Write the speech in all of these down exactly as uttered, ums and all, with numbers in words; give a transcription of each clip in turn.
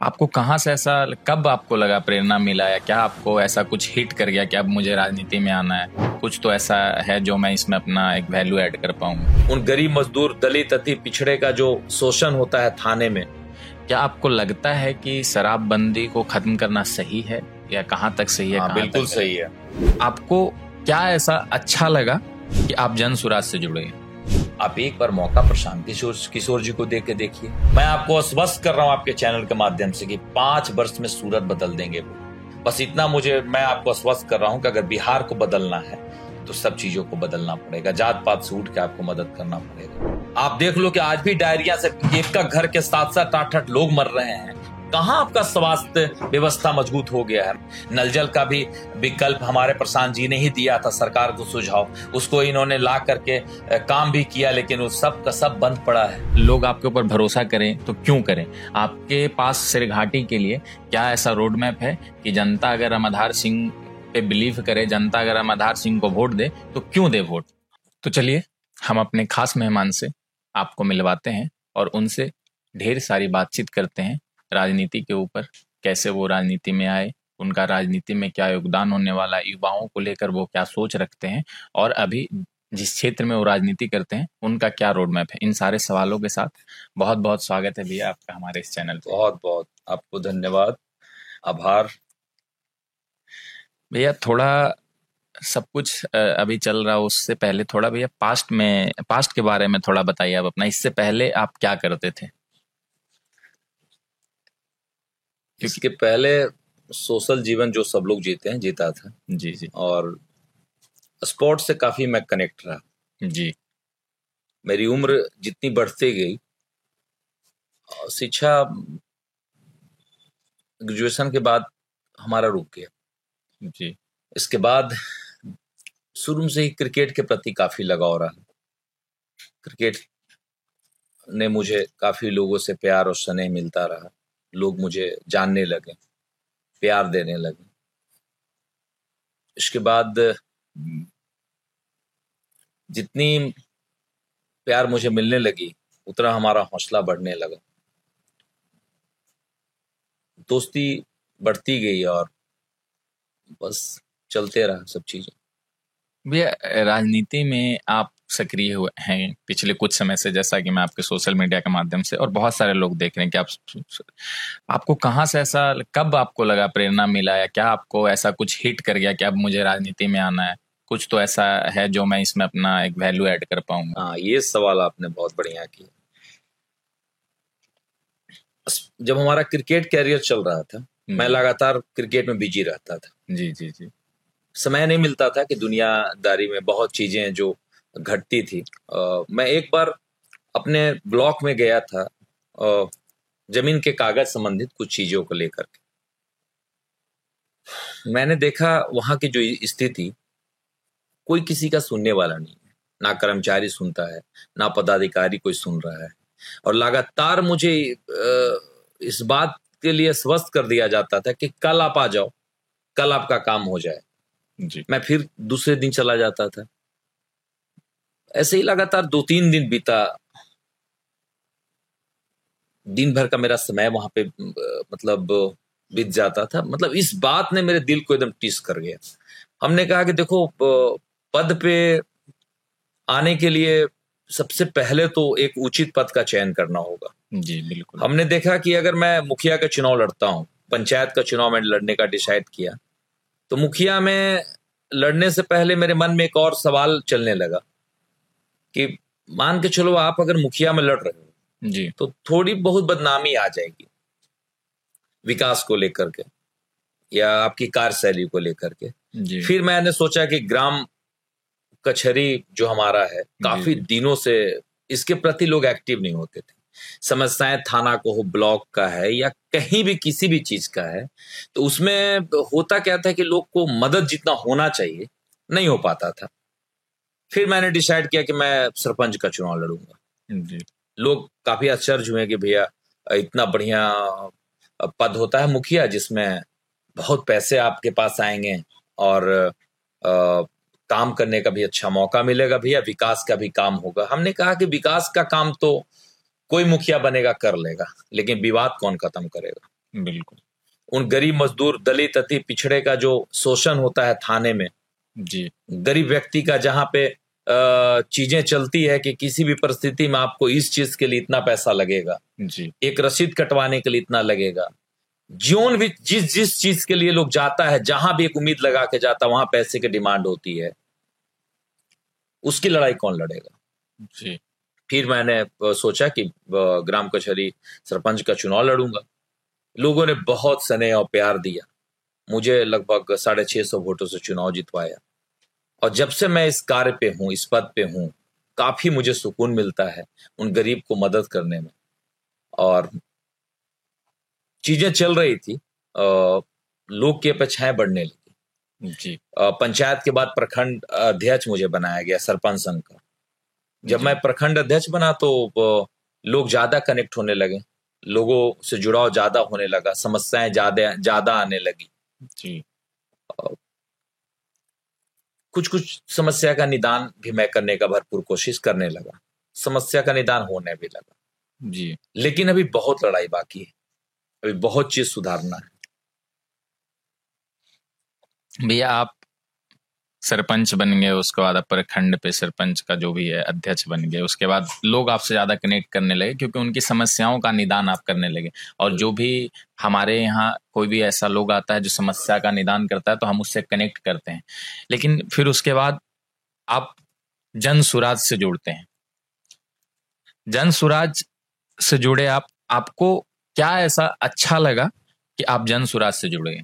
आपको कहाँ से ऐसा, कब आपको लगा, प्रेरणा मिला, या क्या आपको ऐसा कुछ हिट कर गया कि अब मुझे राजनीति में आना है, कुछ तो ऐसा है जो मैं इसमें अपना एक वैल्यू ऐड कर पाऊँ? उन गरीब मजदूर, दलित, अति पिछड़े का जो शोषण होता है थाने में, क्या आपको लगता है कि शराबबंदी को खत्म करना सही है, या कहाँ तक सही है? हाँ, बिल्कुल सही है। आपको क्या ऐसा अच्छा लगा कि आप जन सुराज से जुड़े? आप एक बार मौका प्रशांत किशोर किशोर जी को देख के देखिए। मैं आपको आश्वस्त कर रहा हूं आपके चैनल के माध्यम से कि पांच वर्ष में सूरत बदल देंगे वो। बस इतना मुझे, मैं आपको आश्वस्त कर रहा हूं कि अगर बिहार को बदलना है तो सब चीजों को बदलना पड़ेगा। जात पात से उठ के आपको मदद करना पड़ेगा। आप देख लो कि आज भी डायरिया से एक का घर के साथ साथ आठ आठ लोग मर रहे हैं। कहां आपका स्वास्थ्य व्यवस्था मजबूत हो गया है? नल जल का भी विकल्प हमारे प्रशांत जी ने ही दिया था सरकार को सुझाव, उसको इन्होंने ला करके काम भी किया, लेकिन वो सब का सब बंद पड़ा है। लोग आपके ऊपर भरोसा करें तो क्यों करें? आपके पास सिरघाटी के लिए क्या ऐसा रोड मैप है कि जनता अगर रामाधार सिंह पे बिलीव करे, जनता अगर रामाधार सिंह को वोट दे तो क्यों दे वोट? तो चलिए हम अपने खास मेहमान से आपको मिलवाते हैं और उनसे ढेर सारी बातचीत करते हैं राजनीति के ऊपर, कैसे वो राजनीति में आए, उनका राजनीति में क्या योगदान होने वाला है, युवाओं को लेकर वो क्या सोच रखते हैं, और अभी जिस क्षेत्र में वो राजनीति करते हैं उनका क्या रोड मैप है। इन सारे सवालों के साथ बहुत बहुत स्वागत है भैया आपका हमारे इस चैनल पे। बहुत बहुत आपको धन्यवाद, आभार। भैया थोड़ा सब कुछ अभी चल रहा है, उससे पहले थोड़ा भैया पास्ट में, पास्ट के बारे में थोड़ा बताइए आप अपना। इससे पहले आप क्या करते थे? इसके पहले सोशल जीवन जो सब लोग जीते हैं जीता था। जी जी। और स्पोर्ट्स से काफी मैं कनेक्ट रहा जी। मेरी उम्र जितनी बढ़ती गई, शिक्षा ग्रेजुएशन के बाद हमारा रुक गया जी। इसके बाद शुरू से ही क्रिकेट के प्रति काफी लगाव रहा। क्रिकेट ने मुझे काफी लोगों से प्यार और स्नेह मिलता रहा। लोग मुझे जानने लगे, प्यार देने लगे। इसके बाद जितनी प्यार मुझे मिलने लगी उतना हमारा हौसला बढ़ने लगा, दोस्ती बढ़ती गई और बस चलते रहा सब चीजें। भैया राजनीति में आप सक्रिय हुए हैं पिछले कुछ समय से, जैसा कि मैं आपके सोशल मीडिया के माध्यम से और बहुत सारे लोग देख रहे हैं कि आप, आपको कहाँ से ऐसा, कब आपको लगा, प्रेरणा मिला, या क्या आपको ऐसा कुछ हिट कर गया कि अब मुझे राजनीति में आना है, कुछ तो ऐसा है जो मैं इसमें अपना एक वैल्यू ऐड कर पाऊंगा? हाँ, ये सवाल आपने बहुत बढ़िया किया। जब हमारा क्रिकेट कैरियर चल रहा था, मैं लगातार क्रिकेट में बिजी रहता था। जी जी जी। समय नहीं मिलता था कि दुनियादारी में बहुत चीजें जो घटती थी। आ, मैं एक बार अपने ब्लॉक में गया था, आ, जमीन के कागज संबंधित कुछ चीजों को लेकर के। मैंने देखा वहां की जो स्थिति, कोई किसी का सुनने वाला नहीं है, ना कर्मचारी सुनता है, ना पदाधिकारी कोई सुन रहा है। और लगातार मुझे इस बात के लिए स्वस्थ कर दिया जाता था कि कल आप आ जाओ, कल आपका काम हो जाए। जी। मैं फिर दूसरे दिन चला जाता था। ऐसे ही लगातार दो तीन दिन बीता। दिन भर का मेरा समय वहां पे मतलब बीत जाता था। मतलब इस बात ने मेरे दिल को एकदम टिस कर गया। हमने कहा कि देखो, पद पे आने के लिए सबसे पहले तो एक उचित पद का चयन करना होगा। जी बिल्कुल। हमने देखा कि अगर मैं मुखिया का चुनाव लड़ता हूं, पंचायत का चुनाव में लड़ने का डिसाइड किया, तो मुखिया में लड़ने से पहले मेरे मन में एक और सवाल चलने लगा कि मान के चलो आप अगर मुखिया में लड़ रहे हो जी, तो थोड़ी बहुत बदनामी आ जाएगी विकास को लेकर के या आपकी कार्यशैली को लेकर के। जी। फिर मैंने सोचा कि ग्राम कचहरी जो हमारा है, काफी दिनों से इसके प्रति लोग एक्टिव नहीं होते थे। समस्याएं थाना को हो, ब्लॉक का है या कहीं भी किसी भी चीज का है, तो उसमें होता क्या था कि लोग को मदद जितना होना चाहिए नहीं हो पाता था। फिर मैंने डिसाइड किया कि मैं सरपंच का चुनाव लड़ूंगा। जी। लोग काफी आश्चर्य हुए कि भैया इतना बढ़िया पद होता है मुखिया, जिसमें बहुत पैसे आपके पास आएंगे और आ, काम करने का भी अच्छा मौका मिलेगा, भैया विकास का भी काम होगा। हमने कहा कि विकास का काम तो कोई मुखिया बनेगा कर लेगा, लेकिन विवाद कौन खत्म करेगा? बिल्कुल उन गरीब मजदूर, दलित, अति पिछड़े का जो शोषण होता है थाने में, जी गरीब व्यक्ति का, जहां पे अ, चीजें चलती है कि किसी भी परिस्थिति में आपको इस चीज के लिए इतना पैसा लगेगा, जी एक रसीद कटवाने के लिए इतना लगेगा, जोन भी जिस जिस चीज के लिए लोग जाता है, जहां भी एक उम्मीद लगा के जाता है, वहां पैसे की डिमांड होती है, उसकी लड़ाई कौन लड़ेगा? जी फिर मैंने अ, सोचा कि अ, ग्राम कचहरी सरपंच का चुनाव लड़ूंगा। लोगों ने बहुत स्नेह और प्यार दिया, मुझे लगभग साढ़े छह सौ वोटों से चुनाव जितवाया। और जब से मैं इस कार्य पे हूँ, इस पद पे हूँ, काफी मुझे सुकून मिलता है उन गरीब को मदद करने में। और चीजें चल रही थी, अ, लोग की अपेक्षाएं बढ़ने लगी। जी अ, पंचायत के बाद प्रखंड अध्यक्ष मुझे बनाया गया, सरपंच संघ का। जब जी मैं प्रखंड अध्यक्ष बना तो अ, लोग ज्यादा कनेक्ट होने लगे, लोगों से जुड़ाव ज्यादा होने लगा, समस्याएं ज्यादा ज्यादा आने लगी। जी कुछ कुछ समस्या का निदान भी मैं करने का भरपूर कोशिश करने लगा, समस्या का निदान होने भी लगा। जी लेकिन अभी बहुत लड़ाई बाकी है, अभी बहुत चीज सुधारना है। भैया आप सरपंच बन गए, उसके बाद आप प्रखंड पे सरपंच का जो भी है अध्यक्ष बन गए, उसके बाद लोग आपसे ज्यादा कनेक्ट करने लगे क्योंकि उनकी समस्याओं का निदान आप करने लगे। और जो भी हमारे यहाँ कोई भी ऐसा लोग आता है जो समस्या का निदान करता है तो हम उससे कनेक्ट करते हैं। लेकिन फिर उसके बाद आप जन सुराज से जुड़ते हैं। जन सुराज से जुड़े आप, आपको क्या ऐसा अच्छा लगा कि आप जन सुराज से जुड़े?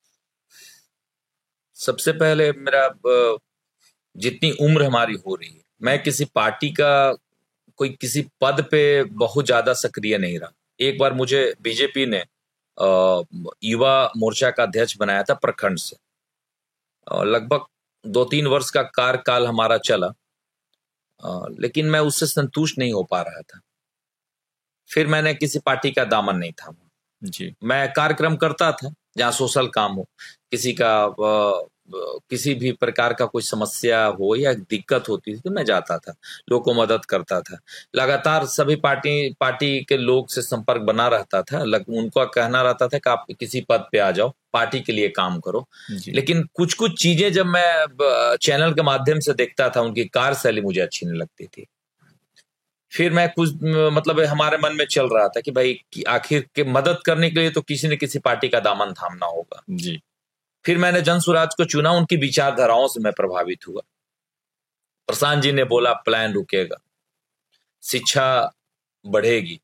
सबसे पहले मेरा अ, जितनी उम्र हमारी हो रही है, मैं किसी पार्टी का कोई किसी पद पे बहुत ज्यादा सक्रिय नहीं रहा। एक बार मुझे बीजेपी ने अ, युवा मोर्चा का अध्यक्ष बनाया था प्रखंड से, और लगभग दो तीन वर्ष का कार्यकाल हमारा चला, अ, लेकिन मैं उससे संतुष्ट नहीं हो पा रहा था। फिर मैंने किसी पार्टी का दामन नहीं थामा। जी मैं कार्यक्रम करता था जहाँ सोशल काम हो, किसी का अ, अ, किसी भी प्रकार का कोई समस्या हो या दिक्कत होती थी तो मैं जाता था, लोगों को मदद करता था। लगातार सभी पार्टी पार्टी के लोग से संपर्क बना रहता था। लग, उनका कहना रहता था कि आप किसी पद पे आ जाओ, पार्टी के लिए काम करो। जी लेकिन कुछ कुछ चीजें जब मैं अ, चैनल के माध्यम से देखता था, उनकी कार्यशैली मुझे अच्छी नहीं लगती थी। फिर मैं कुछ मतलब हमारे मन में चल रहा था कि भाई कि आखिर के मदद करने के लिए तो किसी न किसी पार्टी का दामन थामना होगा। जी फिर मैंने जन सुराज को चुना, उनकी विचारधाराओं से मैं प्रभावित हुआ। प्रशांत जी ने बोला प्लान रुकेगा, शिक्षा बढ़ेगी,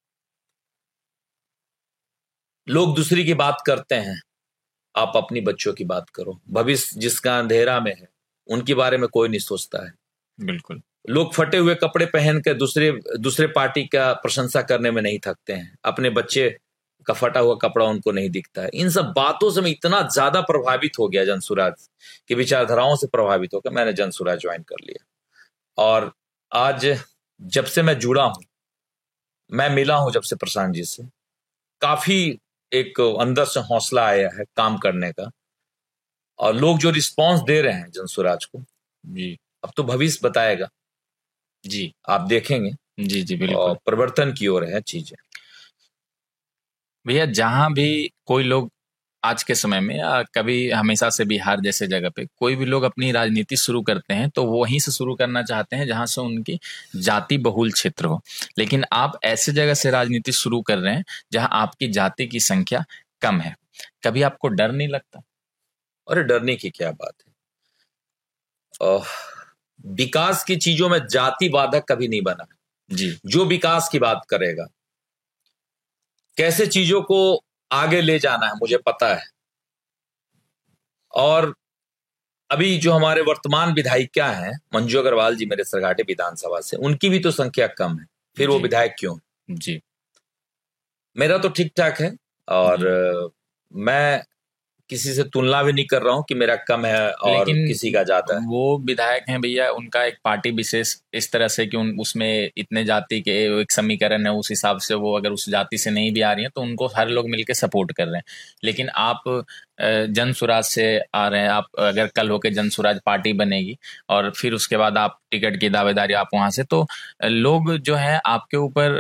लोग दूसरी की बात करते हैं, आप अपनी बच्चों की बात करो, भविष्य जिसका अंधेरा में है उनके बारे में कोई नहीं सोचता है। बिल्कुल लोग फटे हुए कपड़े पहन कर दूसरे दूसरे पार्टी का प्रशंसा करने में नहीं थकते हैं, अपने बच्चे का फटा हुआ कपड़ा उनको नहीं दिखता है। इन सब बातों से मैं इतना ज्यादा प्रभावित हो गया, जनसुराज की विचारधाराओं से प्रभावित होकर मैंने जनसुराज ज्वाइन कर लिया। और आज जब से मैं जुड़ा हूं, मैं मिला हूं जब से प्रशांत जी से, काफी एक अंदर से हौसला आया है काम करने का। और लोग जो रिस्पांस दे रहे हैं जनसुराज को, जी अब तो भविष्य बताएगा, जी आप देखेंगे। जी जी और बिल्कुल परिवर्तन की ओर है चीजें। भैया। जहां भी कोई लोग आज के समय में या कभी हमेशा से बिहार जैसे जगह पे कोई भी लोग अपनी राजनीति शुरू करते हैं तो वो वहीं से शुरू करना चाहते हैं जहां से उनकी जाति बहुल क्षेत्र हो। लेकिन आप ऐसे जगह से राजनीति शुरू कर रहे हैं जहां आपकी जाति की संख्या कम है। कभी आपको डर नहीं लगता? अरे डरने की क्या बात है, अह, विकास की चीजों में जाति बाधक कभी नहीं बना। जी जो विकास की बात करेगा, कैसे चीजों को आगे ले जाना है मुझे पता है। और अभी जो हमारे वर्तमान विधायिका हैं मंजू अग्रवाल जी, मेरे सरघाटे विधानसभा से, उनकी भी तो संख्या कम है, फिर वो जी विधायक क्यों? जी मेरा तो ठीक ठाक है। और जी अ, मैं किसी से तुलना भी नहीं कर रहा हूं कि मेरा कम है और लेकिन किसी का ज्यादा है। वो विधायक हैं भैया, उनका एक पार्टी विशेष इस तरह से कि उन उसमें इतने जाति के एक समीकरण है, उस हिसाब से वो अगर उस जाति से नहीं भी आ रही हैं तो उनको हर लोग मिलके सपोर्ट कर रहे हैं। लेकिन आप अ, जन सुराज से आ रहे हैं, आप अगर कल होके जन सुराज पार्टी बनेगी और फिर उसके बाद आप टिकट की दावेदारी आप वहां से, तो लोग जो है आपके ऊपर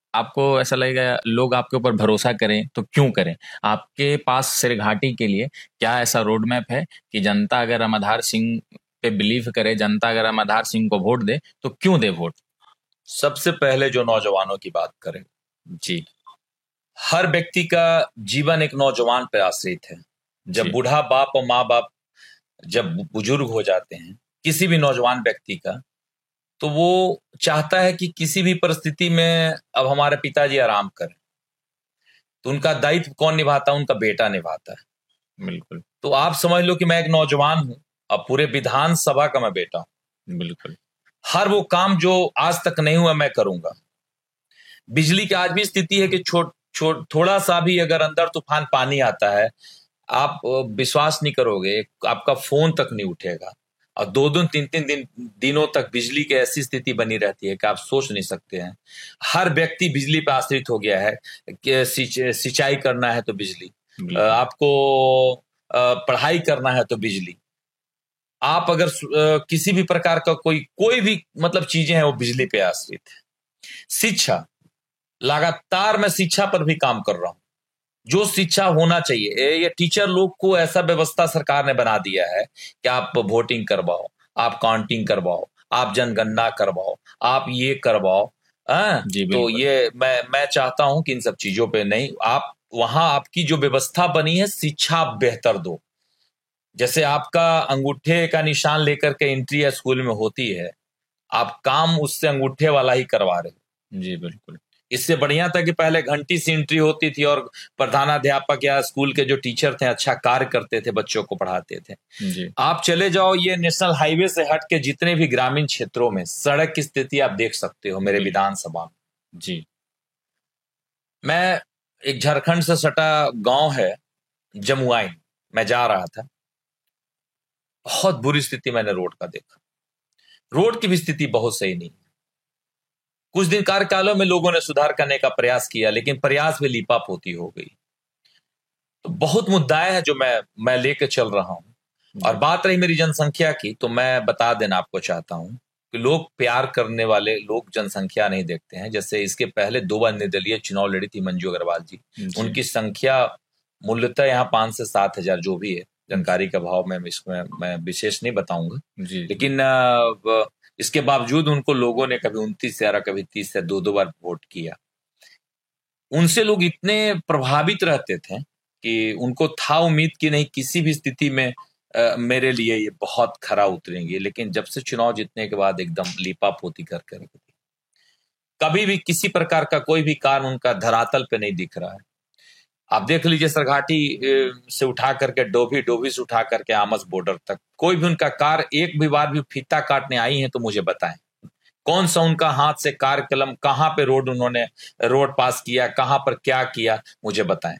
आपको ऐसा लगेगा लोग आपके ऊपर भरोसा करें तो क्यों करें? आपके पास सिरघाटी के लिए क्या ऐसा रोड मैप है कि जनता अगर हम आधार सिंह पे बिलीव करे, जनता अगर हम आधार सिंह को वोट दे तो क्यों दे वोट? सबसे पहले जो नौजवानों की बात करें, जी हर व्यक्ति का जीवन एक नौजवान पर आश्रित है। जब जी बूढ़ा बाप और माँ बाप जब बुजुर्ग हो जाते हैं किसी भी नौजवान व्यक्ति का, तो वो चाहता है कि किसी भी परिस्थिति में अब हमारे पिताजी आराम करें, तो उनका दायित्व कौन निभाता है? उनका बेटा निभाता है। बिल्कुल तो आप समझ लो कि मैं एक नौजवान हूं, अब पूरे विधानसभा का मैं बेटा हूं। बिल्कुल हर वो काम जो आज तक नहीं हुआ मैं करूंगा। बिजली की आज भी स्थिति है कि छोट छोट थोड़ा सा भी अगर अंदर तूफान पानी आता है, आप अ, विश्वास नहीं करोगे, आपका फोन तक नहीं उठेगा और दो दो तीन तीन दिन दिनों तक बिजली की ऐसी स्थिति बनी रहती है कि आप सोच नहीं सकते हैं। हर व्यक्ति बिजली पर आश्रित हो गया है कि सिंच- सिंचाई करना है तो बिजली, अ, बिल्कुल आपको अ, पढ़ाई करना है तो बिजली, आप अगर सु- अ, किसी भी प्रकार का कोई कोई भी मतलब चीजें हैं वो बिजली पे आश्रित है। शिक्षा, लगातार मैं शिक्षा पर भी काम कर रहा हूं। जो शिक्षा होना चाहिए, ये ये टीचर लोग को ऐसा व्यवस्था सरकार ने बना दिया है कि आप वोटिंग करवाओ, आप काउंटिंग करवाओ, आप जनगणना करवाओ, आप ये करवाओ। हाँ, जी तो बिल्कुल ये मैं मैं चाहता हूं कि इन सब चीजों पे नहीं, आप वहां आपकी जो व्यवस्था बनी है शिक्षा आप बेहतर दो। जैसे आपका अंगूठे का निशान लेकर के एंट्री या स्कूल में होती है, आप काम उससे अंगूठे वाला ही करवा रहे हो। जी बिल्कुल इससे बढ़िया था कि पहले घंटी से एंट्री होती थी और प्रधानाध्यापक या स्कूल के जो टीचर थे अच्छा कार्य करते थे, बच्चों को पढ़ाते थे। जी आप चले जाओ ये नेशनल हाईवे से हट के जितने भी ग्रामीण क्षेत्रों में सड़क की स्थिति आप देख सकते हो मेरे बिल्कुल विधानसभा में। जी मैं एक झारखंड से सटा गांव है जमुआइन, मैं जा रहा था, बहुत बुरी स्थिति मैंने रोड का देखा। रोड की भी स्थिति बहुत सही नहीं। कुछ दिन कार्यकालों में लोगों ने सुधार करने का प्रयास किया, लेकिन प्रयास में लीपापोती हो गई। तो बहुत मुद्दाएं हैं जो मैं मैं लेके चल रहा हूं। और जी बात रही मेरी जनसंख्या की, तो मैं बता देना आपको चाहता हूं कि लोग प्यार करने वाले लोग जनसंख्या नहीं देखते हैं। जैसे इसके पहले दो बार निर्दलीय चुनाव लड़ी थी मंजू अग्रवाल जी, जी उनकी संख्या मूल्यतः यहाँ पांच से सात हजार जो भी है, जानकारी का भाव में इसमें मैं विशेष नहीं बताऊंगा, जी लेकिन अ, व- इसके बावजूद उनको लोगों ने कभी उनतीस से या कभी तीस से दो दो बार वोट किया। उनसे लोग इतने प्रभावित रहते थे कि उनको था उम्मीद कि नहीं किसी भी स्थिति में अ, मेरे लिए ये बहुत खरा उतरेंगे, लेकिन जब से चुनाव जीतने के बाद एकदम लीपापोती कर कर रखी थी। कभी भी किसी प्रकार का कोई भी कार्य उनका धरातल पे नहीं दिख रहा है। आप देख लीजिए सरघाटी अ, से उठा करके डोभी, डोभी से उठा करके आमस बॉर्डर तक कोई भी उनका कार्य एक भी बार भी फीता काटने आई है तो मुझे बताएं। कौन सा उनका हाथ से कार्य कलम, कहां पे रोड उन्होंने रोड पास किया, कहां पर क्या किया, मुझे बताएं।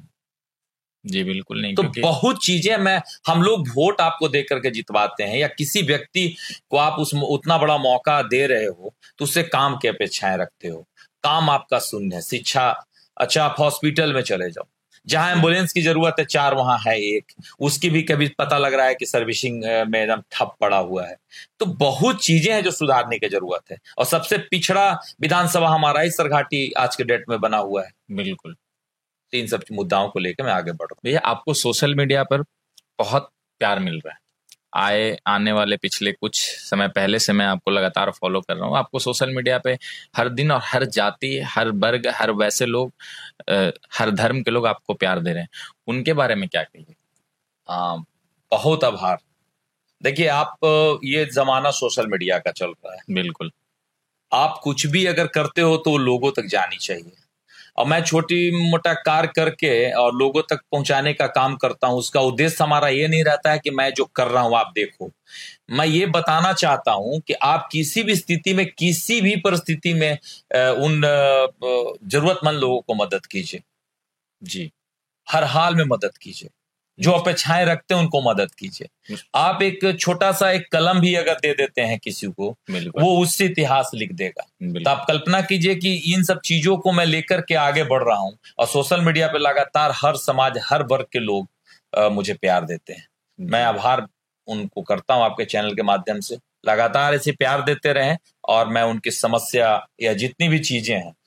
जी बिल्कुल नहीं, तो क्योंकि बहुत चीजें मैं हम लोग वोट आपको दे करके जितवाते हैं या किसी व्यक्ति को आप उस उतना बड़ा मौका दे रहे हो तो उससे काम की अपेक्षाएं रखते हो। काम आपका शून्य है। शिक्षा, अच्छा आप हॉस्पिटल में चले जाओ, जहां एम्बुलेंस की जरूरत है चार वहां है एक, उसकी भी कभी पता लग रहा है कि सर्विसिंग में एकदम ठप पड़ा हुआ है। तो बहुत चीजें हैं जो सुधारने की जरूरत है और सबसे पिछड़ा विधानसभा हमारा ही सरघाटी आज के डेट में बना हुआ है। बिल्कुल तो इन सब मुद्दाओं को लेकर मैं आगे बढ़ रहा हूँ। भैया आपको सोशल मीडिया पर बहुत प्यार मिल रहा है। आए आने वाले पिछले कुछ समय पहले से मैं आपको लगातार फॉलो कर रहा हूँ। आपको सोशल मीडिया पे हर दिन और हर जाति, हर वर्ग, हर वैसे लोग, अ, हर धर्म के लोग आपको प्यार दे रहे हैं। उनके बारे में क्या कहिए? आ, बहुत आभार। देखिए आप अ, ये जमाना सोशल मीडिया का चल रहा है। बिल्कुल आप कुछ भी अगर करते हो तो वो लोगों तक जानी चाहिए। और मैं छोटी मोटा कार्य करके और लोगों तक पहुंचाने का काम करता हूं। उसका उद्देश्य हमारा ये नहीं रहता है कि मैं जो कर रहा हूं आप देखो। मैं ये बताना चाहता हूं कि आप किसी भी स्थिति में, किसी भी परिस्थिति में अ, उन अ, जरूरतमंद लोगों को मदद कीजिए। जी हर हाल में मदद कीजिए। जो अपेक्षाएं रखते हैं उनको मदद कीजिए। आप एक छोटा सा एक कलम भी अगर दे देते हैं किसी को, बिल्कुल वो उससे इतिहास लिख देगा। तो बिल्कुल आप कल्पना कीजिए कि इन सब चीजों को मैं लेकर के आगे बढ़ रहा हूं और सोशल मीडिया पे लगातार हर समाज, हर वर्ग के लोग अ, मुझे प्यार देते हैं। मैं आभार उनको करता हूं आपके चैनल के माध्यम से। लगातार ऐसे प्यार देते रहें और मैं उनकी समस्या या जितनी भी चीजें हैं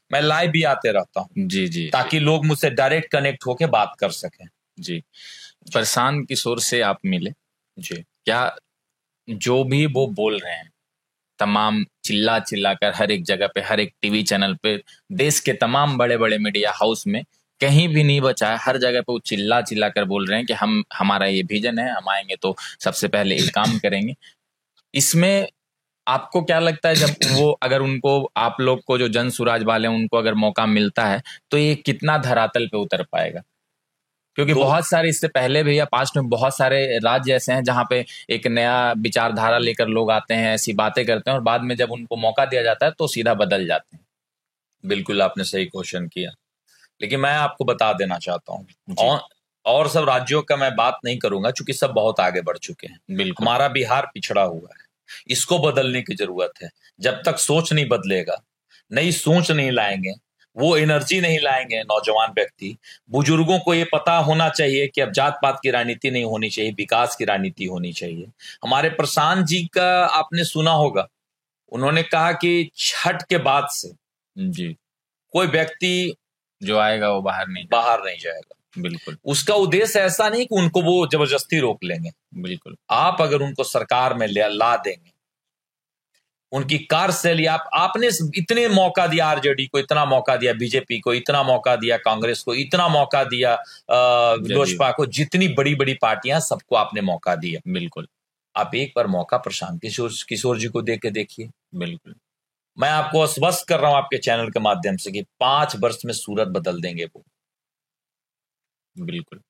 मैं लाइव भी आते रहता हूँ जी जी ताकि जी, लोग मुझसे डायरेक्ट कनेक्ट होके बात कर सकें। जी। प्रशांत किशोर से आप मिले, जी क्या जो भी वो बोल रहे हैं, तमाम चिल्ला चिल्ला कर हर एक जगह पे, हर एक टीवी चैनल पे, देश के तमाम बड़े बड़े मीडिया हाउस में कहीं भी नहीं बचा है, हर जगह पे वो चिल्ला चिल्ला कर बोल रहे हैं कि हम हमारा ये विजन है, हम आएंगे तो सबसे पहले ये काम करेंगे। इसमें आपको क्या लगता है, जब वो अगर उनको, आप लोग को जो जन सुराज वाले हैं, उनको अगर मौका मिलता है तो ये कितना धरातल पे उतर पाएगा? क्योंकि तो बहुत सारे इससे पहले भी या पास्ट में बहुत सारे राज्य ऐसे हैं जहां पे एक नया विचारधारा लेकर लोग आते हैं, ऐसी बातें करते हैं, और बाद में जब उनको मौका दिया जाता है तो सीधा बदल जाते हैं। बिल्कुल आपने सही क्वेश्चन किया, लेकिन मैं आपको बता देना चाहता हूँ, जी और, और सब राज्यों का मैं बात नहीं करूंगा क्योंकि सब बहुत आगे बढ़ चुके हैं। बिल्कुल हमारा बिहार पिछड़ा हुआ है, इसको बदलने की जरूरत है। जब तक सोच नहीं बदलेगा, नई सोच नहीं लाएंगे, वो एनर्जी नहीं लाएंगे नौजवान व्यक्ति, बुजुर्गों को ये पता होना चाहिए कि अब जात पात की राजनीति नहीं होनी चाहिए, विकास की राजनीति होनी चाहिए। हमारे प्रशांत जी का आपने सुना होगा, उन्होंने कहा कि छठ के बाद से जी, कोई व्यक्ति जो आएगा वो बाहर नहीं बाहर नहीं जाएगा। बिल्कुल उसका उद्देश्य ऐसा नहीं कि उनको वो जबरदस्ती रोक लेंगे। बिल्कुल आप अगर उनको सरकार में ले- ला देंगे, उनकी कार्यशैली, आप आपने इतने मौका दिया, आरजेडी को इतना मौका दिया, बीजेपी को इतना मौका दिया, कांग्रेस को इतना मौका दिया, अ, लोजपा को, जितनी बड़ी बड़ी पार्टियां, सबको आपने मौका दिया। बिल्कुल आप एक बार मौका प्रशांत किशोर किशोर जी को दे के देखिए। बिल्कुल मैं आपको आश्वस्त कर रहा हूं आपके चैनल के माध्यम से कि पांच वर्ष में सूरत बदल देंगे वो। बिल्कुल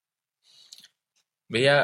भैया,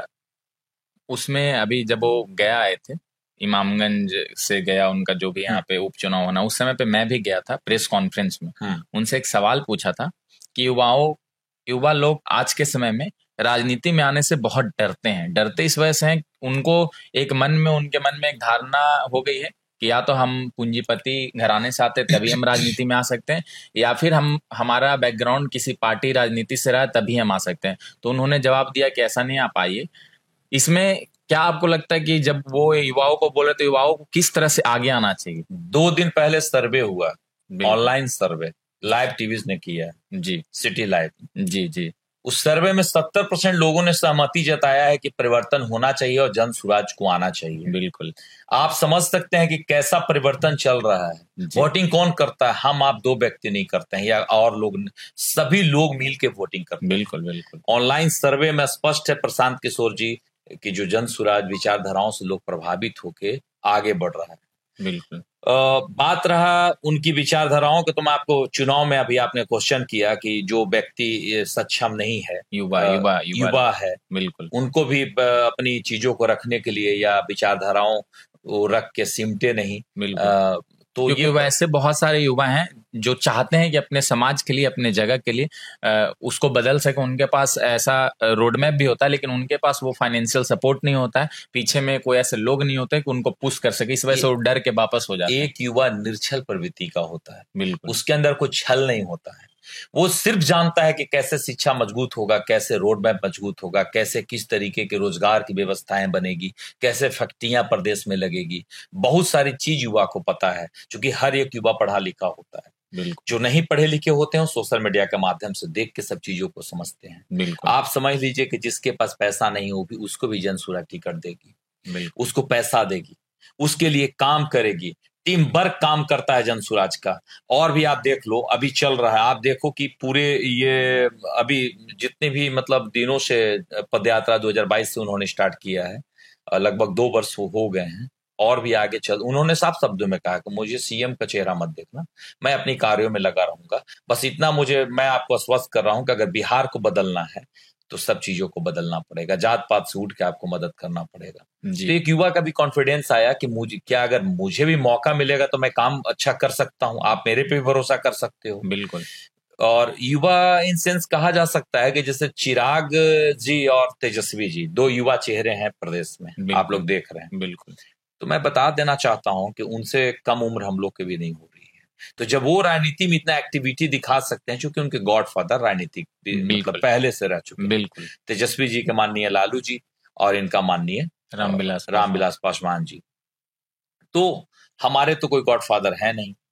उसमें अभी जब वो गया आए थे, इमामगंज से गया, उनका जो भी यहाँ पे उपचुनाव होना, उस समय पे मैं भी गया था प्रेस कॉन्फ्रेंस में। हम्म उनसे एक सवाल पूछा था कि युवाओं युवा लोग आज के समय में राजनीति में आने से बहुत डरते हैं। डरते इस वजह से हैं, उनको एक मन में, उनके मन में एक धारणा हो गई है कि या तो हम पूंजीपति घराने से आते तभी हम राजनीति में आ सकते हैं, या फिर हम हमारा बैकग्राउंड किसी पार्टी राजनीति से रहा तभी हम आ सकते हैं। तो उन्होंने जवाब दिया कि ऐसा नहीं आ पाइए। इसमें क्या आपको लगता है कि जब वो युवाओं को बोले तो युवाओं को किस तरह से आगे आना चाहिए? दो दिन पहले सर्वे हुआ, बिल्कुल। ऑनलाइन सर्वे, लाइव टीवीज ने किया है, जी सिटी लाइव। जी जी उस सर्वे में सत्तर परसेंट लोगों ने सहमति जताया है कि परिवर्तन होना चाहिए और जन सुराज को आना चाहिए। बिल्कुल। आप समझ सकते हैं कि कैसा परिवर्तन चल रहा है। जी। वोटिंग कौन करता है? हम आप दो व्यक्ति नहीं करते हैं, या और लोग, सभी लोग मिल के वोटिंग करते हैं। बिल्कुल बिल्कुल ऑनलाइन सर्वे में स्पष्ट है प्रशांत किशोर जी की जो जन सुराज विचारधाराओं से लोग प्रभावित होके आगे बढ़ रहा है। बिल्कुल। अ, बात रहा उनकी विचारधाराओं को, तो मैं आपको चुनाव में, अभी आपने क्वेश्चन किया कि जो व्यक्ति सक्षम नहीं है, युवा अ, युवा युवा है, बिल्कुल उनको भी अ, अपनी चीजों को रखने के लिए या विचारधाराओं को रख के सिमटे नहीं। बिल्कुल अ, तो क्योंकि ये वैसे बहुत सारे युवा हैं जो चाहते हैं कि अपने समाज के लिए, अपने जगह के लिए आ, उसको बदल सके। उनके पास ऐसा रोड मैप भी होता है, लेकिन उनके पास वो फाइनेंशियल सपोर्ट नहीं होता है, पीछे में कोई ऐसे लोग नहीं होते कि उनको पुश कर सके। इस वजह से वो डर के वापस हो जाते हैं। एक युवा निर्छल प्रवृत्ति का होता है, बिल्कुल। उसके अंदर कोई छल नहीं होता है। वो सिर्फ जानता है कि कैसे शिक्षा मजबूत होगा, कैसे रोड मैप मजबूत होगा, कैसे किस तरीके के रोजगार की व्यवस्थाएं बनेगी, कैसे फैक्ट्रियां प्रदेश में लगेगी। बहुत सारी चीज युवा को पता है, क्योंकि हर एक युवा पढ़ा लिखा होता है। बिल्कुल। जो नहीं पढ़े लिखे होते हैं, सोशल मीडिया के माध्यम से देख के सब चीजों को समझते हैं। बिल्कुल। आप समझ लीजिए कि जिसके पास पैसा नहीं हो, भी उसको भी जन सुराज टिकट देगी, बिल्कुल। उसको पैसा देगी, उसके लिए काम करेगी। टीम वर्क काम करता है जन सुराज का। और भी आप देख लो, अभी चल रहा है, आप देखो कि पूरे ये अभी जितने भी मतलब दिनों से पदयात्रा दो हज़ार बाईस से उन्होंने स्टार्ट किया है, लगभग दो वर्ष हो गए हैं, और भी आगे चल, उन्होंने साफ शब्दों में कहा कि मुझे सीएम का चेहरा मत देखना, मैं अपनी कार्यों में लगा रहूंगा। बस इतना मुझे, मैं आपको आश्वस्त कर रहा हूं कि अगर बिहार को बदलना है तो सब चीजों को बदलना पड़ेगा, जात पात से उठ के आपको मदद करना पड़ेगा। तो एक युवा का भी कॉन्फिडेंस आया कि मुझे क्या, अगर मुझे भी मौका मिलेगा तो मैं काम अच्छा कर सकता हूं, आप मेरे पे भी भरोसा कर सकते हो। बिल्कुल। और युवा इन सेंस कहा जा सकता है कि जैसे चिराग जी और तेजस्वी जी दो युवा चेहरे हैं प्रदेश में, आप लोग देख रहे हैं। बिल्कुल। तो मैं बता देना चाहता हूं कि उनसे कम उम्र हम लोग की भी नहीं हो रही है। तो जब वो राजनीति में इतना एक्टिविटी दिखा सकते हैं, क्योंकि उनके गॉडफादर राजनीतिक मतलब पहले से रह चुके हैं। बिल्कुल। तेजस्वी जी के माननीय लालू जी और इनका माननीय रामविलास रामविलास पासवान जी। तो हमारे तो कोई गॉडफादर है नहीं,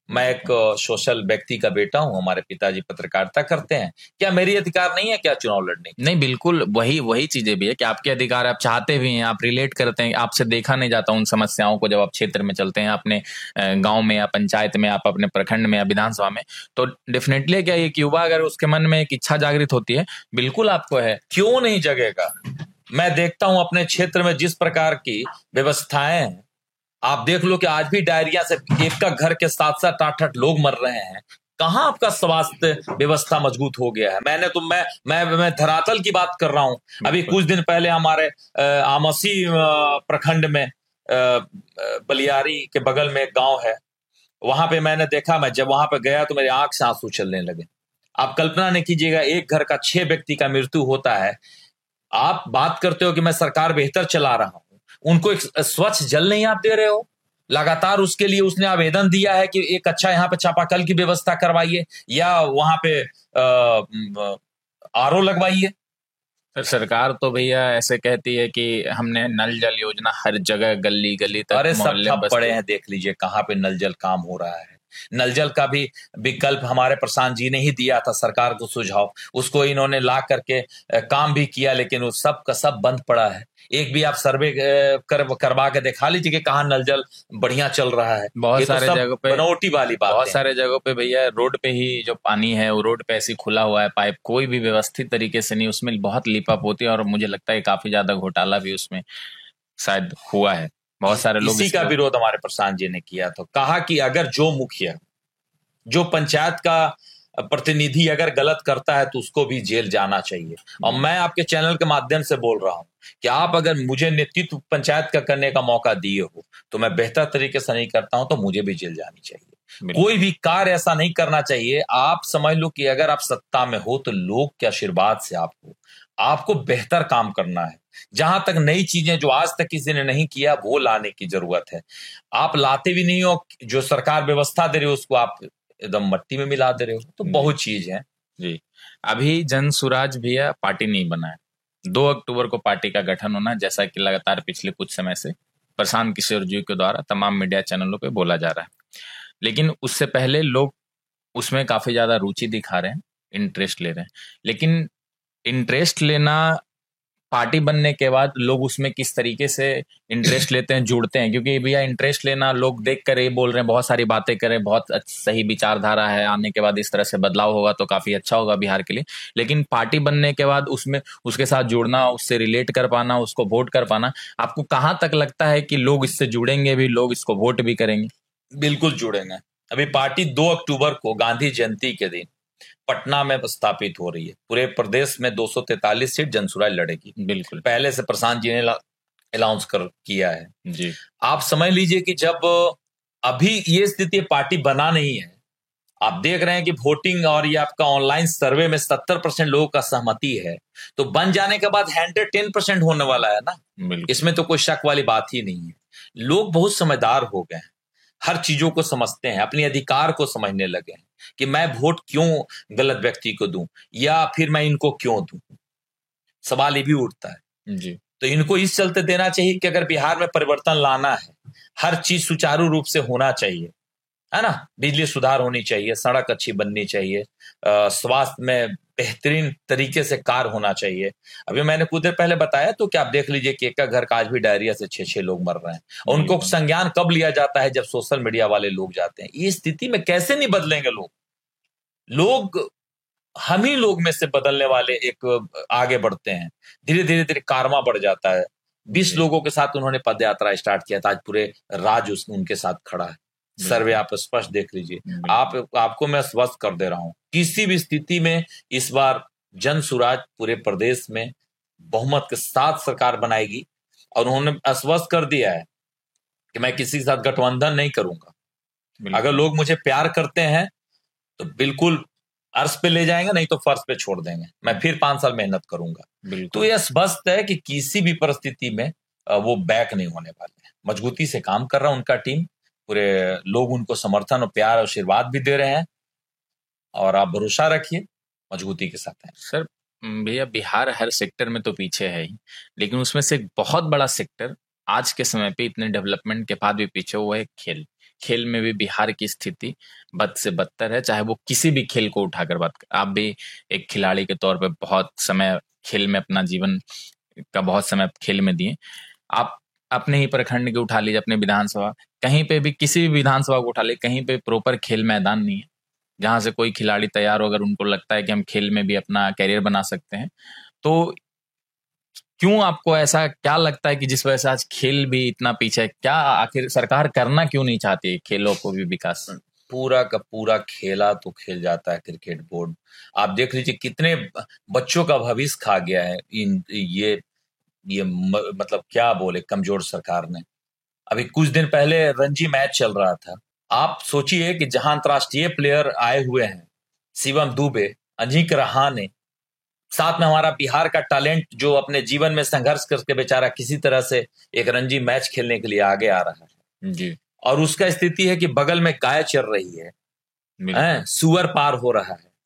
मैं एक सोशल व्यक्ति का बेटा हूं, हमारे पिताजी पत्रकारिता करते हैं, क्या मेरी अधिकार नहीं है क्या चुनाव लड़ने की? नहीं, बिल्कुल वही वही चीजें भी है कि आपके अधिकार, आप चाहते भी हैं, आप रिलेट करते हैं, आपसे देखा नहीं जाता उन समस्याओं को जब आप क्षेत्र में चलते हैं, अपने गांव में या पंचायत में, आप अपने प्रखंड में या विधानसभा में, तो डेफिनेटली क्या एक युवा अगर उसके मन में एक इच्छा जागृत होती है, बिल्कुल आपको है। क्यों नहीं जगेगा? मैं देखता हूं अपने क्षेत्र में जिस प्रकार की व्यवस्थाएं हैं, आप देख लो कि आज भी डायरिया से एक का घर के साथ साथ आठ आठ लोग मर रहे हैं। कहां आपका स्वास्थ्य व्यवस्था मजबूत हो गया है? मैंने तो मैं मैं मैं धरातल की बात कर रहा हूं। अभी कुछ दिन पहले हमारे आमसी प्रखंड में बलियारी के बगल में एक गांव है, वहां पे मैंने देखा, मैं जब वहां पे गया तो मेरे आंख से आंसू चलने लगे। आप कल्पना नहीं कीजिएगा, एक घर का छह व्यक्ति का मृत्यु होता है। आप बात करते हो कि मैं सरकार बेहतर चला रहा हूं, उनको एक स्वच्छ जल नहीं आप दे रहे हो। लगातार उसके लिए उसने आवेदन दिया है कि एक अच्छा यहाँ पे चापाकल की व्यवस्था करवाइए या वहां पे आर ओ लगवाइए। सरकार तो भैया ऐसे कहती है कि हमने नल जल योजना हर जगह गली गली तक, अरे सब ठप पड़े हैं, देख लीजिए कहाँ पे नल जल काम हो रहा है। नल जल का भी विकल्प हमारे प्रशांत जी ने ही दिया था सरकार को सुझाव, उसको इन्होंने ला करके काम भी किया, लेकिन वो सब का सब बंद पड़ा है। एक भी आप सर्वे कर, करवा के दिखा लीजिए कि कहाँ नल जल बढ़िया चल रहा है। बहुत सारे तो जगहों पे बनौटी वाली बात, बहुत सारे जगहों पे भैया रोड पे ही जो पानी है वो रोड पे ऐसे खुला हुआ है पाइप, कोई भी व्यवस्थित तरीके से नहीं, उसमें बहुत लीपअप होती है और मुझे लगता है काफी ज्यादा घोटाला भी उसमें शायद हुआ है। बहुत सारे लोग इसी का विरोध हमारे प्रशांत जी ने किया था, कहा कि अगर जो मुखिया, जो पंचायत का प्रतिनिधि अगर गलत करता है तो उसको भी जेल जाना चाहिए। और मैं आपके चैनल के माध्यम से बोल रहा हूं कि आप अगर मुझे नेतृत्व पंचायत का करने का मौका दिए हो तो मैं बेहतर तरीके से नहीं करता हूं तो मुझे भी जेल जानी चाहिए। कोई भी कार्य ऐसा नहीं करना चाहिए। आप समझ लो कि अगर आप सत्ता में हो तो लोग के आशीर्वाद से आपको आपको बेहतर काम करना है। जहां तक नई चीजें जो आज तक किसी ने नहीं किया वो लाने की जरूरत है। आप लाते भी नहीं हो, जो सरकार व्यवस्था दे रही हो उसको आप एकदम मट्टी में मिला दे रहे हो, तो बहुत चीज है जी। अभी जन सुराज भैया पार्टी नहीं बना है, दो अक्टूबर को पार्टी का गठन होना, जैसा कि लगातार पिछले कुछ समय से प्रशांत किशोर जी के द्वारा तमाम मीडिया चैनलों पे बोला जा रहा है। लेकिन उससे पहले लोग उसमें काफी ज्यादा रुचि दिखा रहे हैं, इंटरेस्ट ले रहे हैं। लेकिन इंटरेस्ट लेना, पार्टी बनने के बाद लोग उसमें किस तरीके से इंटरेस्ट लेते हैं, जुड़ते हैं, क्योंकि भैया इंटरेस्ट लेना, लोग देख कर ये बोल रहे हैं, बहुत सारी बातें करें, बहुत सही विचारधारा है, आने के बाद इस तरह से बदलाव होगा तो काफी अच्छा होगा बिहार के लिए। लेकिन पार्टी बनने के बाद उसमें उसके साथ जुड़ना, उससे रिलेट कर पाना, उसको वोट कर पाना, आपको कहाँ तक लगता है कि लोग इससे जुड़ेंगे भी, लोग इसको वोट भी करेंगे? बिल्कुल जुड़ेंगे। अभी पार्टी दो अक्टूबर को गांधी जयंती के दिन पटना में स्थापित हो रही है। पूरे प्रदेश में दो सौ तैंतालीस सीट जनसुराज लड़ेगी। बिल्कुल, पहले से प्रशांत जी ने अनाउंस कर किया है जी। आप समझ लीजिए कि जब अभी ये स्थिति पार्टी बना नहीं है, आप देख रहे हैं कि वोटिंग और ये आपका ऑनलाइन सर्वे में सत्तर परसेंट लोगों का सहमति है, तो बन जाने के बाद हंड्रेड टेन परसेंट होने वाला है ना। इसमें तो कोई शक वाली बात ही नहीं है। लोग बहुत समझदार हो गए हैं, हर चीजों को समझते हैं, अपने अधिकार को समझने लगे हैं कि मैं वोट क्यों गलत व्यक्ति को दूं या फिर मैं इनको क्यों दूं। सवाल ये भी उठता है जी। तो इनको इस चलते देना चाहिए कि अगर बिहार में परिवर्तन लाना है, हर चीज सुचारू रूप से होना चाहिए, है ना। बिजली सुधार होनी चाहिए, सड़क अच्छी बननी चाहिए, स्वास्थ्य में बेहतरीन तरीके से कार्य होना चाहिए। अभी मैंने कुछ देर पहले बताया तो क्या आप देख लीजिए कि एक का घर का आज भी डायरिया से छह छह लोग मर रहे हैं, और उनको संज्ञान कब लिया जाता है? जब सोशल मीडिया वाले लोग जाते हैं। इस स्थिति में कैसे नहीं बदलेंगे लोग? लोग हम ही लोग में से बदलने वाले एक आगे बढ़ते हैं, धीरे धीरे धीरे कारमा बढ़ जाता है। बीस लोगों के साथ उन्होंने पद यात्रा स्टार्ट किया था, आज पूरे राज्य उनके साथ खड़ा है। सर्वे आप स्पष्ट देख लीजिए। आप आपको मैं स्पष्ट कर दे रहा हूं, किसी भी स्थिति में इस बार जन सुराज पूरे प्रदेश में बहुमत के साथ सरकार बनाएगी, और उन्होंने स्पष्ट कर दिया है कि मैं किसी के साथ गठबंधन नहीं करूंगा। अगर लोग मुझे प्यार करते हैं तो बिल्कुल अर्श पे ले जाएंगे, नहीं तो फर्श पे छोड़ देंगे, मैं फिर पांच साल मेहनत करूंगा। तो यह स्पष्ट है कि किसी भी परिस्थिति में वो बैक नहीं होने वाले हैं। मजबूती से काम कर रहा है उनका टीम, पूरे लोग उनको समर्थन और प्यार और आशीर्वाद भी दे रहे हैं, और आप भरोसा रखिए मजबूती के साथ है। सर भैया, बिहार हर सेक्टर में तो पीछे है ही, लेकिन उसमें से एक बहुत बड़ा सेक्टर आज के समय पे इतने डेवलपमेंट के बाद भी पीछे, वो है खेल। खेल में भी बिहार की स्थिति बद से बदतर है, चाहे वो किसी भी खेल को उठाकर बात कर। आप भी एक खिलाड़ी के तौर पे बहुत समय खेल में, अपना जीवन का बहुत समय खेल में दिए। आप अपने ही प्रखंड के उठा लीजिए, अपने विधानसभा, कहीं पे भी किसी भी विधानसभा को उठा लीजिए, कहीं पे प्रॉपर खेल मैदान नहीं है जहां से कोई खिलाड़ी तैयार हो, अगर उनको लगता है कि हम खेल में भी अपना कैरियर बना सकते हैं। तो क्यों आपको ऐसा क्या लगता है कि जिस वजह से आज खेल भी इतना पीछे है? क्या आखिर सरकार करना क्यों नहीं चाहती है खेलों को भी विकास? पूरा का पूरा खेला तो खेल जाता है क्रिकेट बोर्ड। आप देख लीजिए कितने बच्चों का भविष्य खा गया है इन ये ये म, मतलब क्या बोले कमजोर सरकार ने। अभी कुछ दिन पहले रणजी मैच चल रहा था। आप सोचिए कि जहां अंतर्राष्ट्रीय प्लेयर आए हुए हैं, शिवम दुबे, अजिंक रहाणे, साथ में हमारा बिहार का टैलेंट जो अपने जीवन में संघर्ष करके बेचारा किसी तरह से एक रणजी मैच खेलने के लिए आगे आ रहा है जी, और उसका स्थिति है कि बगल में गाय चल रही है, है सुअर पार हो रहा है।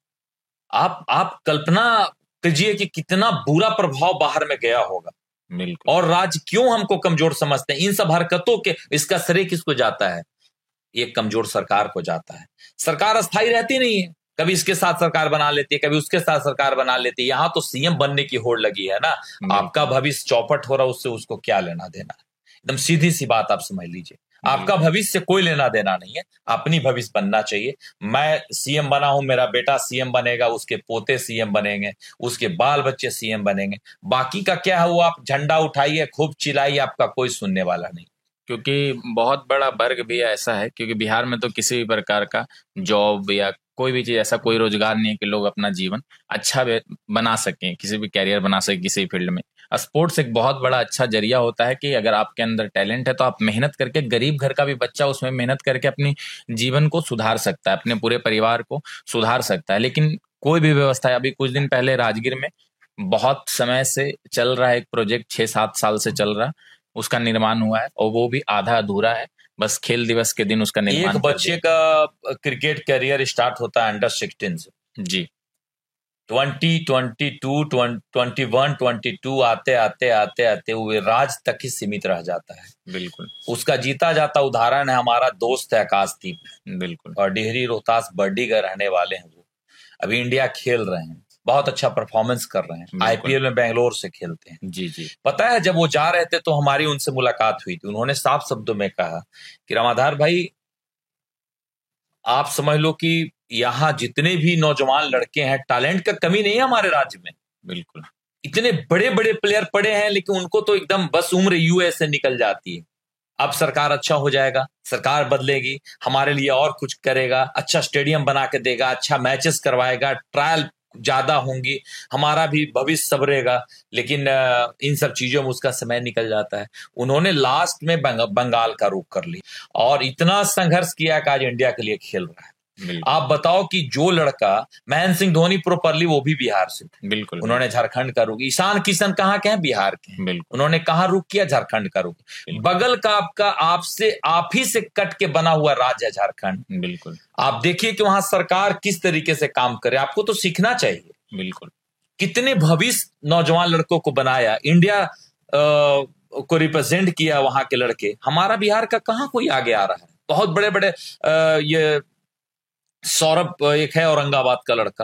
आप आप कल्पना कीजिए कि कितना बुरा प्रभाव बाहर में गया होगा। बिल्कुल। और राज्य क्यों हमको कमजोर समझते हैं? इन सब हरकतों के इसका श्रेय किसको जाता है? ये कमजोर सरकार को जाता है। सरकार अस्थायी रहती नहीं है, कभी इसके साथ सरकार बना लेती है, कभी उसके साथ सरकार बना लेती है। यहां तो सीएम बनने की होड़ लगी है ना। आपका भविष्य चौपट हो रहा, उससे उसको क्या लेना देना है? एकदम सीधी सी बात आप समझ लीजिए। आपका भविष्य से कोई लेना देना नहीं है, अपनी भविष्य बनना चाहिए। मैं सीएम बना हूं, मेरा बेटा सीएम बनेगा, उसके पोते सीएम बनेंगे, उसके बाल बच्चे सीएम बनेंगे। बाकी का क्या है वो आप झंडा उठाइए, खूब चिल्लाइए, आपका कोई सुनने वाला नहीं। क्योंकि बहुत बड़ा वर्ग भी ऐसा है, क्योंकि बिहार में तो किसी भी प्रकार का जॉब या कोई भी चीज, ऐसा कोई रोजगार नहीं है कि लोग अपना जीवन अच्छा बना सकें, किसी भी कैरियर बना सकें किसी फील्ड में। स्पोर्ट्स एक बहुत बड़ा अच्छा जरिया होता है कि अगर आपके अंदर टैलेंट है तो आप मेहनत करके, गरीब घर का भी बच्चा उसमें मेहनत करके अपनी जीवन को सुधार सकता है, अपने पूरे परिवार को सुधार सकता है। लेकिन कोई भी व्यवस्था है, अभी कुछ दिन पहले राजगीर में बहुत समय से चल रहा है एक प्रोजेक्ट, छह सात साल से चल रहा, उसका निर्माण हुआ है और वो भी आधा अधूरा है। बस खेल दिवस के दिन उसका निर्माण। एक बच्चे का क्रिकेट करियर स्टार्ट होता है अंडर सिक्सटीन से। जी, twenty twenty two twenty one twenty two आते आते आते आते हुए राज तक ही सीमित रह जाता है। बिल्कुल। उसका जीता जाता उदाहरण है हमारा दोस्त है आकाशदीप। बिल्कुल। और डिहरी रोहतास बर्डी का रहने वाले हैं। वो अभी इंडिया खेल रहे हैं, बहुत अच्छा परफॉर्मेंस कर रहे हैं, आईपीएल में बेंगलोर से खेलते हैं। जी जी। पता है जब वो जा रहे थे तो हमारी उनसे मुलाकात हुई थी। उन्होंने साफ शब्दों में कहा कि रामाधार भाई, आप समझ लो कि यहाँ जितने भी नौजवान लड़के हैं, टैलेंट का कमी नहीं है हमारे राज्य में। बिल्कुल। इतने बड़े बड़े प्लेयर पड़े हैं, लेकिन उनको तो एकदम बस उम्र यूएस से निकल जाती है। अब सरकार अच्छा हो जाएगा, सरकार बदलेगी, हमारे लिए और कुछ करेगा, अच्छा स्टेडियम बना के देगा, अच्छा मैचेस करवाएगा, ट्रायल ज्यादा होंगी, हमारा भी भविष्य संवरेगा। लेकिन इन सब चीजों में उसका समय निकल जाता है। उन्होंने लास्ट में बंग, बंगाल का रुख कर लिया और इतना संघर्ष किया कि आज इंडिया के लिए खेल रहा है। आप बताओ कि जो लड़का महेंद्र सिंह धोनी प्रॉपरली वो भी बिहार से थे। बिल्कुल। उन्होंने झारखंड का रुख, ईशान किशन कहाँ के हैं? बिहार के हैं। बिल्कुल। उन्होंने कहाँ रुख किया? झारखंड का रुख। बगल का आपका आपसे आप ही से कट के बना हुआ राज्य है झारखंड। बिल्कुल। आप देखिए कि वहां सरकार किस तरीके से काम करे, आपको तो सीखना चाहिए। बिल्कुल। कितने भविष्य नौजवान लड़कों को बनाया, इंडिया आ, को रिप्रेजेंट किया वहां के लड़के। हमारा बिहार का कहाँ कोई आगे आ रहा है? बहुत बड़े बड़े आ, ये सौरभ एक है औरंगाबाद का लड़का,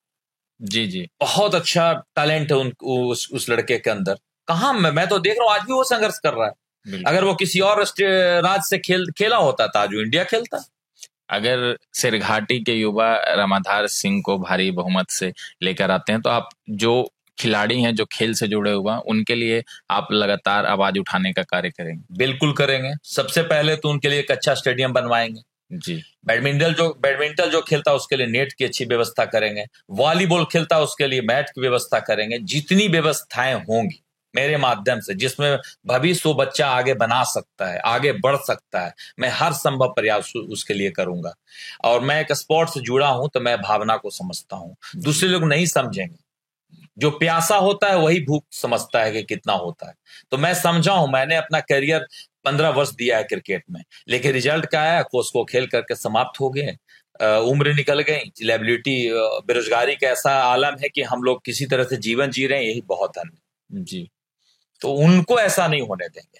जी जी, बहुत अच्छा टैलेंट है उन, उस, उस लड़के के अंदर। कहाँ मैं, मैं तो देख रहा हूँ आज भी वो संघर्ष कर रहा है। अगर वो किसी और राज्य से खेल खेला होता था, जो इंडिया खेलता। अगर सिरघाटी के युवा रामाधार सिंह को भारी बहुमत से लेकर आते हैं तो आप जो खिलाड़ी हैं जो खेल से जुड़े हुए हैं उनके लिए आप लगातार आवाज उठाने का कार्य करेंगे? बिल्कुल करेंगे। सबसे पहले तो उनके लिए एक अच्छा स्टेडियम बनवाएंगे। जी। बैडमिंटन जो बैडमिंटन जो खेलता है उसके लिए नेट की अच्छी व्यवस्था करेंगे। वॉलीबॉल खेलता है उसके लिए मैट की व्यवस्था करेंगे। जितनी व्यवस्थाएं होंगी मेरे माध्यम से, जिसमें भविष्य वो बच्चा आगे बना सकता है, आगे बढ़ सकता है, मैं हर संभव प्रयास उसके लिए करूंगा। और मैं एक स्पोर्ट्स से जुड़ा हूं तो मैं भावना को समझता हूं, दूसरे लोग नहीं समझेंगे। जो प्यासा होता है वही भूख समझता है कि कितना होता है। तो मैं समझा हूं, मैंने अपना करियर पंद्रह वर्ष दिया है क्रिकेट में, लेकिन रिजल्ट क्या आया? उसको खेल करके समाप्त हो गए, उम्र निकल गई, लायबिलिटी, बेरोजगारी का ऐसा आलम है कि हम लोग किसी तरह से जीवन जी रहे हैं, यही बहुत है। जी। तो उनको ऐसा नहीं होने देंगे।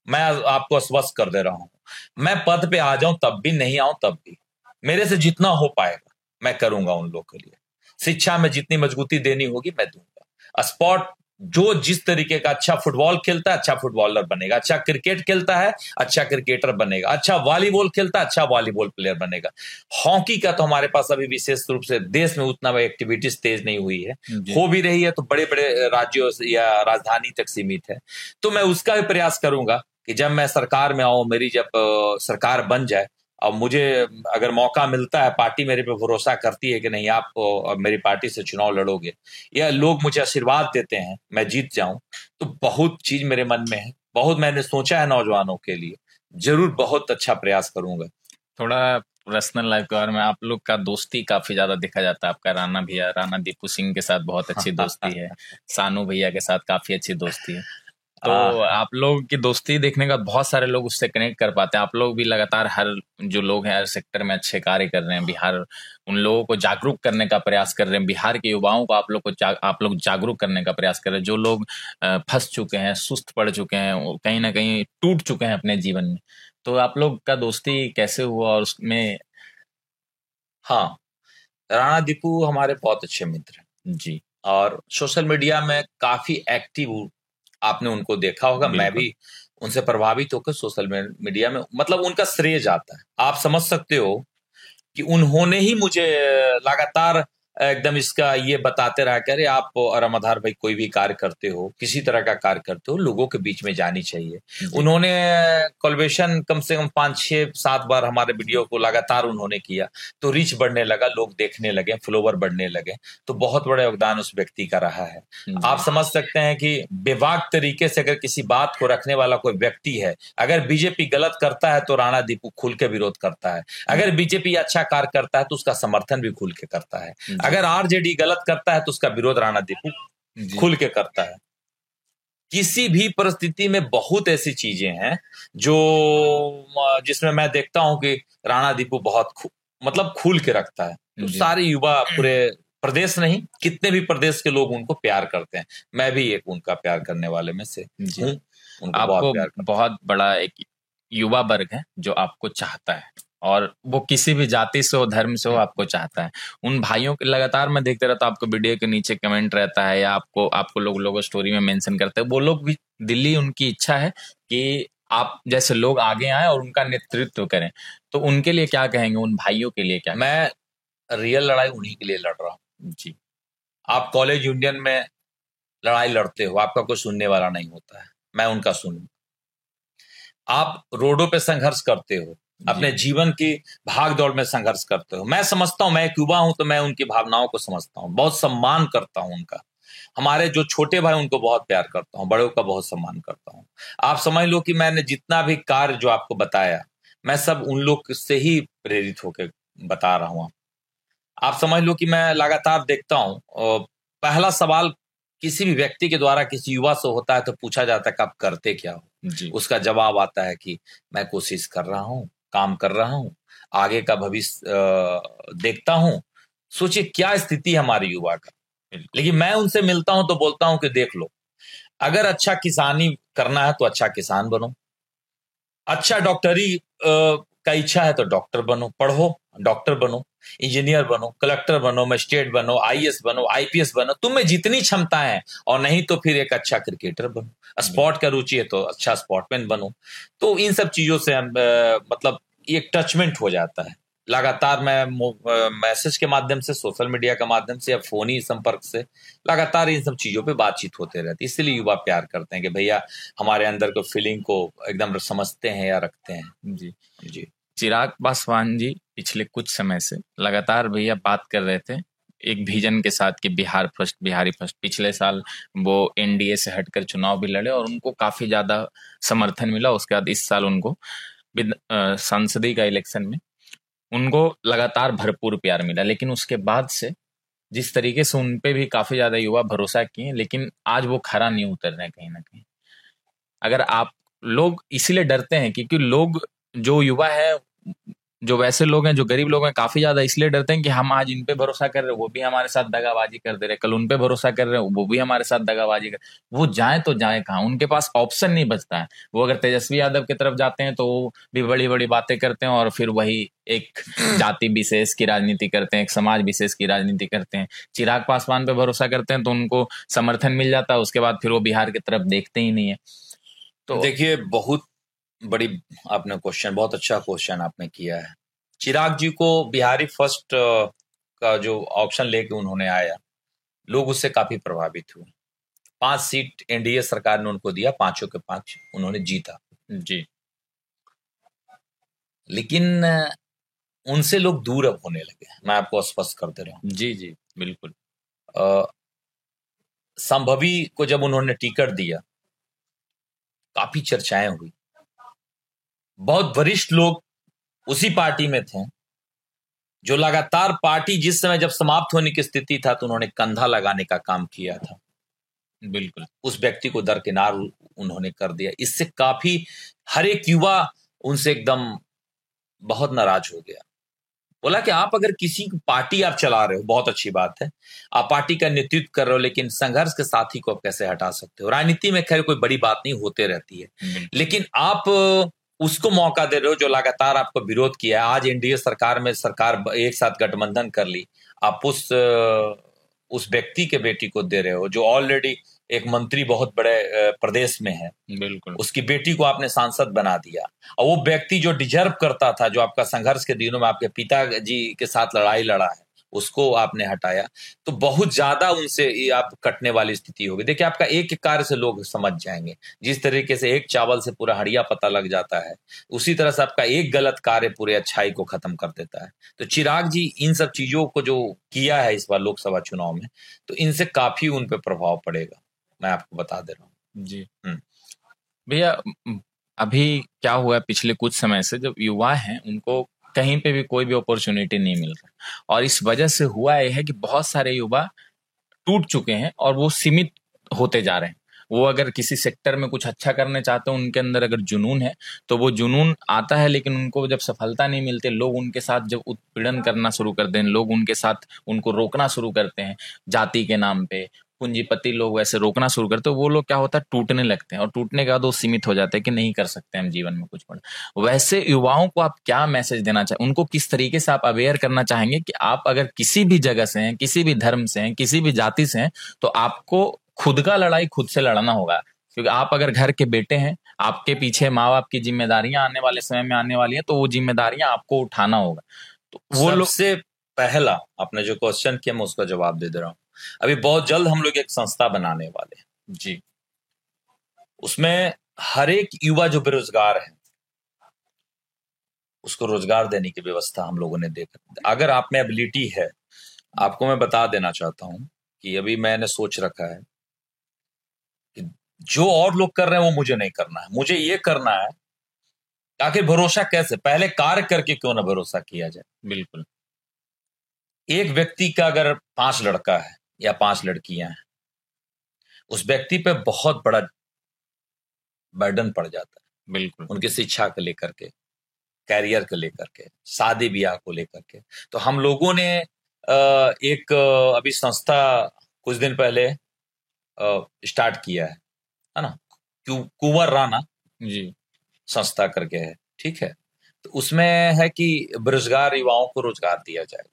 मैं आपको आश्वस्त कर दे रहा हूं, मैं पद पे आ जाऊं तब भी, नहीं आऊं तब भी, मेरे से जितना हो पाएगा मैं करूंगा उन लोग के लिए। शिक्षा में जितनी मजबूती देनी होगी मैं दूंगा। स्पोर्ट, जो जिस तरीके का अच्छा फुटबॉल खेलता है अच्छा फुटबॉलर बनेगा, अच्छा क्रिकेट खेलता है अच्छा क्रिकेटर बनेगा, अच्छा वॉलीबॉल खेलता है अच्छा वॉलीबॉल प्लेयर बनेगा। हॉकी का तो हमारे पास अभी विशेष रूप से देश में उतना एक्टिविटीज तेज नहीं हुई है, हो भी रही है तो बड़े बड़े राज्यों या राजधानी तक सीमित है। तो मैं उसका भी प्रयास करूंगा कि जब मैं सरकार में आऊं, मेरी जब सरकार बन जाए और मुझे अगर मौका मिलता है, पार्टी मेरे पे भरोसा करती है कि नहीं आप मेरी पार्टी से चुनाव लड़ोगे, या लोग मुझे आशीर्वाद देते हैं मैं जीत जाऊं, तो बहुत चीज मेरे मन में है, बहुत मैंने सोचा है नौजवानों के लिए, जरूर बहुत अच्छा प्रयास करूंगा। थोड़ा पर्सनल लाइफ के बारे में, आप लोग का दोस्ती काफी ज्यादा देखा जाता है। आपका राणा भैया, राणा दीपू सिंह के साथ बहुत अच्छी दोस्ती है, सानू भैया के साथ काफी अच्छी दोस्ती है। तो आप लोग की दोस्ती देखने का बहुत सारे लोग उससे कनेक्ट कर पाते हैं। आप लोग भी लगातार हर जो लोग हैं हर सेक्टर में अच्छे कार्य कर रहे हैं। बिहार उन लोगों को जागरूक करने का प्रयास कर रहे हैं, बिहार के युवाओं को आप लोग को आप लोग जागरूक करने का प्रयास कर रहे हैं। जो लोग फंस चुके हैं, सुस्त पड़ चुके हैं, कहीं ना कहीं टूट चुके हैं अपने जीवन में, तो आप लोग का दोस्ती कैसे हुआ और उसमें? हाँ, राणा दीपू हमारे बहुत अच्छे मित्र हैं जी, और सोशल मीडिया में काफी एक्टिव आपने उनको देखा होगा। मैं भी उनसे प्रभावित होकर सोशल मीडिया में, मतलब उनका श्रेय जाता है। आप समझ सकते हो कि उन्होंने ही मुझे लगातार एकदम इसका ये बताते रहा कि अरे आप रामाधार भाई कोई भी कार्य करते हो, किसी तरह का कार्य करते हो, लोगों के बीच में जानी चाहिए। उन्होंने कोलैबोरेशन कम से कम पांच छह सात बार हमारे वीडियो को लगातार उन्होंने किया, तो रीच बढ़ने लगा, लोग देखने लगे, फॉलोवर बढ़ने लगे, तो बहुत बड़ा योगदान उस व्यक्ति का रहा है। आप समझ सकते हैं कि बेबाक तरीके से अगर किसी बात को रखने वाला कोई व्यक्ति है, अगर बीजेपी गलत करता है तो राणा दीपू खुल के विरोध करता है, अगर बीजेपी अच्छा कार्य करता है तो उसका समर्थन भी खुल के करता है, अगर आरजेडी गलत करता है तो उसका विरोध राणा दीपू खुल के करता है। किसी भी परिस्थिति में बहुत ऐसी चीजें हैं जो जिसमें मैं देखता हूं कि राणा दीपू बहुत खु, मतलब खुल के रखता है। तो सारे युवा, पूरे प्रदेश नहीं कितने भी प्रदेश के लोग उनको प्यार करते हैं। मैं भी एक उनका प्यार करने वाले में से हूं। आपको बहुत, बहुत बड़ा एक युवा वर्ग है जो आपको चाहता है, और वो किसी भी जाति से हो, धर्म से हो, आपको चाहता है। उन भाइयों के लगातार मैं देखते रहता हूं, आपको वीडियो के नीचे कमेंट रहता है या आपको आपको लोग लोगों स्टोरी में मेंशन करते हैं। वो लोग भी दिल्ली, उनकी इच्छा है कि आप जैसे लोग आगे आए और उनका नेतृत्व करें। तो उनके लिए क्या कहेंगे, उन भाइयों के लिए क्या? मैं रियल लड़ाई उन्हीं के लिए लड़ रहा हूँ जी। आप कॉलेज यूनियन में लड़ाई लड़ते हो, आपका कोई सुनने वाला नहीं होता है, मैं उनका सुनूं। आप रोडों पे संघर्ष करते हो, अपने जीवन की भाग दौड़ में संघर्ष करते हो। मैं समझता हूं, मैं एक युवा हूं तो मैं उनकी भावनाओं को समझता हूं, बहुत सम्मान करता हूं उनका। हमारे जो छोटे भाई उनको बहुत प्यार करता हूं, बड़ों का बहुत सम्मान करता हूं। आप समझ लो कि मैंने जितना भी कार्य जो आपको बताया, मैं सब उन लोग से ही प्रेरित होकर बता रहा हूं। आप समझ लो कि मैं लगातार देखता हूं, पहला सवाल किसी भी व्यक्ति के द्वारा किसी युवा से होता है तो पूछा जाता है कि आप करते क्या हो। उसका जवाब आता है कि मैं कोशिश कर रहा हूं, काम कर रहा हूं, आगे का भविष्य देखता हूं। सोचिए क्या स्थिति है हमारे युवा का। लेकिन मैं उनसे मिलता हूं तो बोलता हूं कि देख लो, अगर अच्छा किसानी करना है तो अच्छा किसान बनो, अच्छा डॉक्टरी का इच्छा है तो डॉक्टर बनो, पढ़ो, डॉक्टर बनो, इंजीनियर बनो, कलेक्टर बनो, मजिस्ट्रेट बनो, आईएएस बनो, आईपीएस बनो, तुम में जितनी क्षमताएं हैं, और नहीं तो फिर एक अच्छा क्रिकेटर बनो। स्पोर्ट का रुचि है तो अच्छा स्पोर्टमैन बनो। तो इन सब चीजों से हम, मतलब एक टचमेंट हो जाता है। लगातार मैं मैसेज के माध्यम से, सोशल मीडिया के माध्यम से या फोनी संपर्क से लगातार इन सब चीजों पे बातचीत होते रहती है। इसलिए युवा प्यार करते हैं कि भैया हमारे अंदर को फीलिंग को एकदम समझते हैं या रखते हैं। जी जी। चिराग पासवान जी पिछले कुछ समय से लगातार भैया बात कर रहे थे एक विजन के साथ कि बिहार फर्स्ट, बिहारी फर्स्ट। पिछले साल वो एनडीए से हटकर चुनाव भी लड़े और उनको काफी ज्यादा समर्थन मिला। उसके बाद इस साल उनको संसदीय का इलेक्शन में उनको लगातार भरपूर प्यार मिला। लेकिन उसके बाद से जिस तरीके से उनपे भी काफी ज्यादा युवा भरोसा किए, लेकिन आज वो खरा नहीं उतर रहे कहीं ना कहीं। अगर आप लोग इसीलिए डरते हैं क्योंकि लोग, जो युवा है जो वैसे लोग हैं, जो गरीब लोग हैं, काफी ज्यादा इसलिए डरते हैं कि हम आज इन पे भरोसा कर रहे हैं, वो भी हमारे साथ दगाबाजी कर दे रहे, कल उन पे भरोसा कर रहे हैं, वो भी हमारे साथ दगाबाजी कर, वो जाए तो जाए कहाँ, उनके पास ऑप्शन नहीं बचता है। वो अगर तेजस्वी यादव की तरफ जाते हैं तो वो भी बड़ी बड़ी बातें करते हैं और फिर वही एक जाति विशेष की राजनीति करते हैं, एक समाज विशेष की राजनीति करते हैं। चिराग पासवान पे भरोसा करते हैं तो उनको समर्थन मिल जाता है, उसके बाद फिर वो बिहार की तरफ देखते ही नहीं है। तो देखिए, बहुत बड़ी आपने क्वेश्चन, बहुत अच्छा क्वेश्चन आपने किया है। चिराग जी को बिहारी फर्स्ट का जो ऑप्शन लेके उन्होंने आया, लोग उससे काफी प्रभावित हुए। पांच सीट एनडीए सरकार ने उनको दिया, पांचों के पांच उन्होंने जीता जी। लेकिन उनसे लोग दूर अब होने लगे, मैं आपको स्पष्ट कर दे रहा हूं। जी जी बिल्कुल। संभवी को जब उन्होंने टिकट दिया, काफी चर्चाएं हुई, बहुत वरिष्ठ लोग उसी पार्टी में थे जो लगातार पार्टी जिस समय जब समाप्त होने की स्थिति था तो उन्होंने कंधा लगाने का काम किया था। बिल्कुल। उस व्यक्ति को दरकिनार उन्होंने कर दिया। इससे काफी हर एक युवा उनसे एकदम बहुत नाराज हो गया। बोला कि आप अगर किसी पार्टी आप चला रहे हो, बहुत अच्छी बात है, आप पार्टी का नेतृत्व कर रहे हो, लेकिन संघर्ष के साथी को आप कैसे हटा सकते हो? राजनीति में खैर कोई बड़ी बात नहीं, होते रहती है, लेकिन आप उसको मौका दे रहे हो जो लगातार आपको विरोध किया है। आज एनडीए सरकार में सरकार एक साथ गठबंधन कर ली, आप उस उस व्यक्ति के बेटी को दे रहे हो जो ऑलरेडी एक मंत्री बहुत बड़े प्रदेश में है। बिल्कुल। उसकी बेटी को आपने सांसद बना दिया, और वो व्यक्ति जो डिजर्व करता था, जो आपका संघर्ष के दिनों में आपके पिताजी के साथ लड़ाई लड़ा है, उसको आपने हटाया, तो बहुत ज्यादा उनसे आप कटने वाली स्थिति होगी। देखिए, आपका एक एक कार्य से लोग समझ जाएंगे। जिस तरीके से एक चावल से पूरा हड़िया पता लग जाता है, उसी तरह से आपका एक गलत कार्य पूरे अच्छाई को खत्म कर देता है। तो चिराग जी इन सब चीजों को जो किया है इस बार लोकसभा चुनाव में, तो इनसे काफी उन पर प्रभाव पड़ेगा, मैं आपको बता दे रहा हूँ। जी भैया, अभी क्या हुआ है, पिछले कुछ समय से जब युवा हैं उनको कहीं पे भी कोई भी अपॉर्चुनिटी नहीं मिल रहा, और इस वजह से हुआ यह है कि बहुत सारे युवा टूट चुके हैं और वो सीमित होते जा रहे हैं। वो अगर किसी सेक्टर में कुछ अच्छा करने चाहते हैं, उनके अंदर अगर जुनून है तो वो जुनून आता है, लेकिन उनको जब सफलता नहीं मिलती, लोग उनके साथ जब उत्पीड़न करना शुरू कर दें, लोग उनके साथ उनको रोकना शुरू करते हैं जाति के नाम पे, पूंजीपति लोग वैसे रोकना शुरू करते हैं, वो लोग क्या होता है, टूटने लगते हैं, और टूटने के बाद वो सीमित हो जाते हैं कि नहीं कर सकते हम जीवन में कुछ बड़ा। वैसे युवाओं को आप क्या मैसेज देना चाहें, उनको किस तरीके से आप अवेयर करना चाहेंगे कि आप अगर किसी भी जगह से हैं, किसी भी धर्म से हैं, किसी भी जाति से हैं, तो आपको खुद का लड़ाई खुद से लड़ना होगा। क्योंकि आप अगर घर के बेटे हैं, आपके पीछे माँ बाप की जिम्मेदारियां आने वाले समय में आने वाली है, तो वो जिम्मेदारियां आपको उठाना होगा। तो वो लोग सबसे पहला आपने जो क्वेश्चन किया, मैं उसका जवाब दे दे रहा हूँ। अभी बहुत जल्द हम लोग एक संस्था बनाने वाले हैं जी। उसमें हर एक युवा जो बेरोजगार है उसको रोजगार देने की व्यवस्था हम लोगों ने देखा। अगर आप में एबिलिटी है, आपको मैं बता देना चाहता हूं कि अभी मैंने सोच रखा है कि जो और लोग कर रहे हैं वो मुझे नहीं करना है, मुझे ये करना है। आखिर भरोसा कैसे, पहले कार्य करके क्यों ना भरोसा किया जाए। बिल्कुल। एक व्यक्ति का अगर पांच लड़का है या पांच लड़कियां हैं, उस व्यक्ति पे बहुत बड़ा बर्डन पड़ जाता है। बिल्कुल। उनकी शिक्षा को लेकर के, कैरियर को लेकर के, शादी ब्याह को लेकर के। तो हम लोगों ने एक अभी संस्था कुछ दिन पहले स्टार्ट किया है है ना, कुंवर राणा जी संस्था करके है, ठीक है। तो उसमें है कि बेरोजगार युवाओं को रोजगार दिया जाएगा।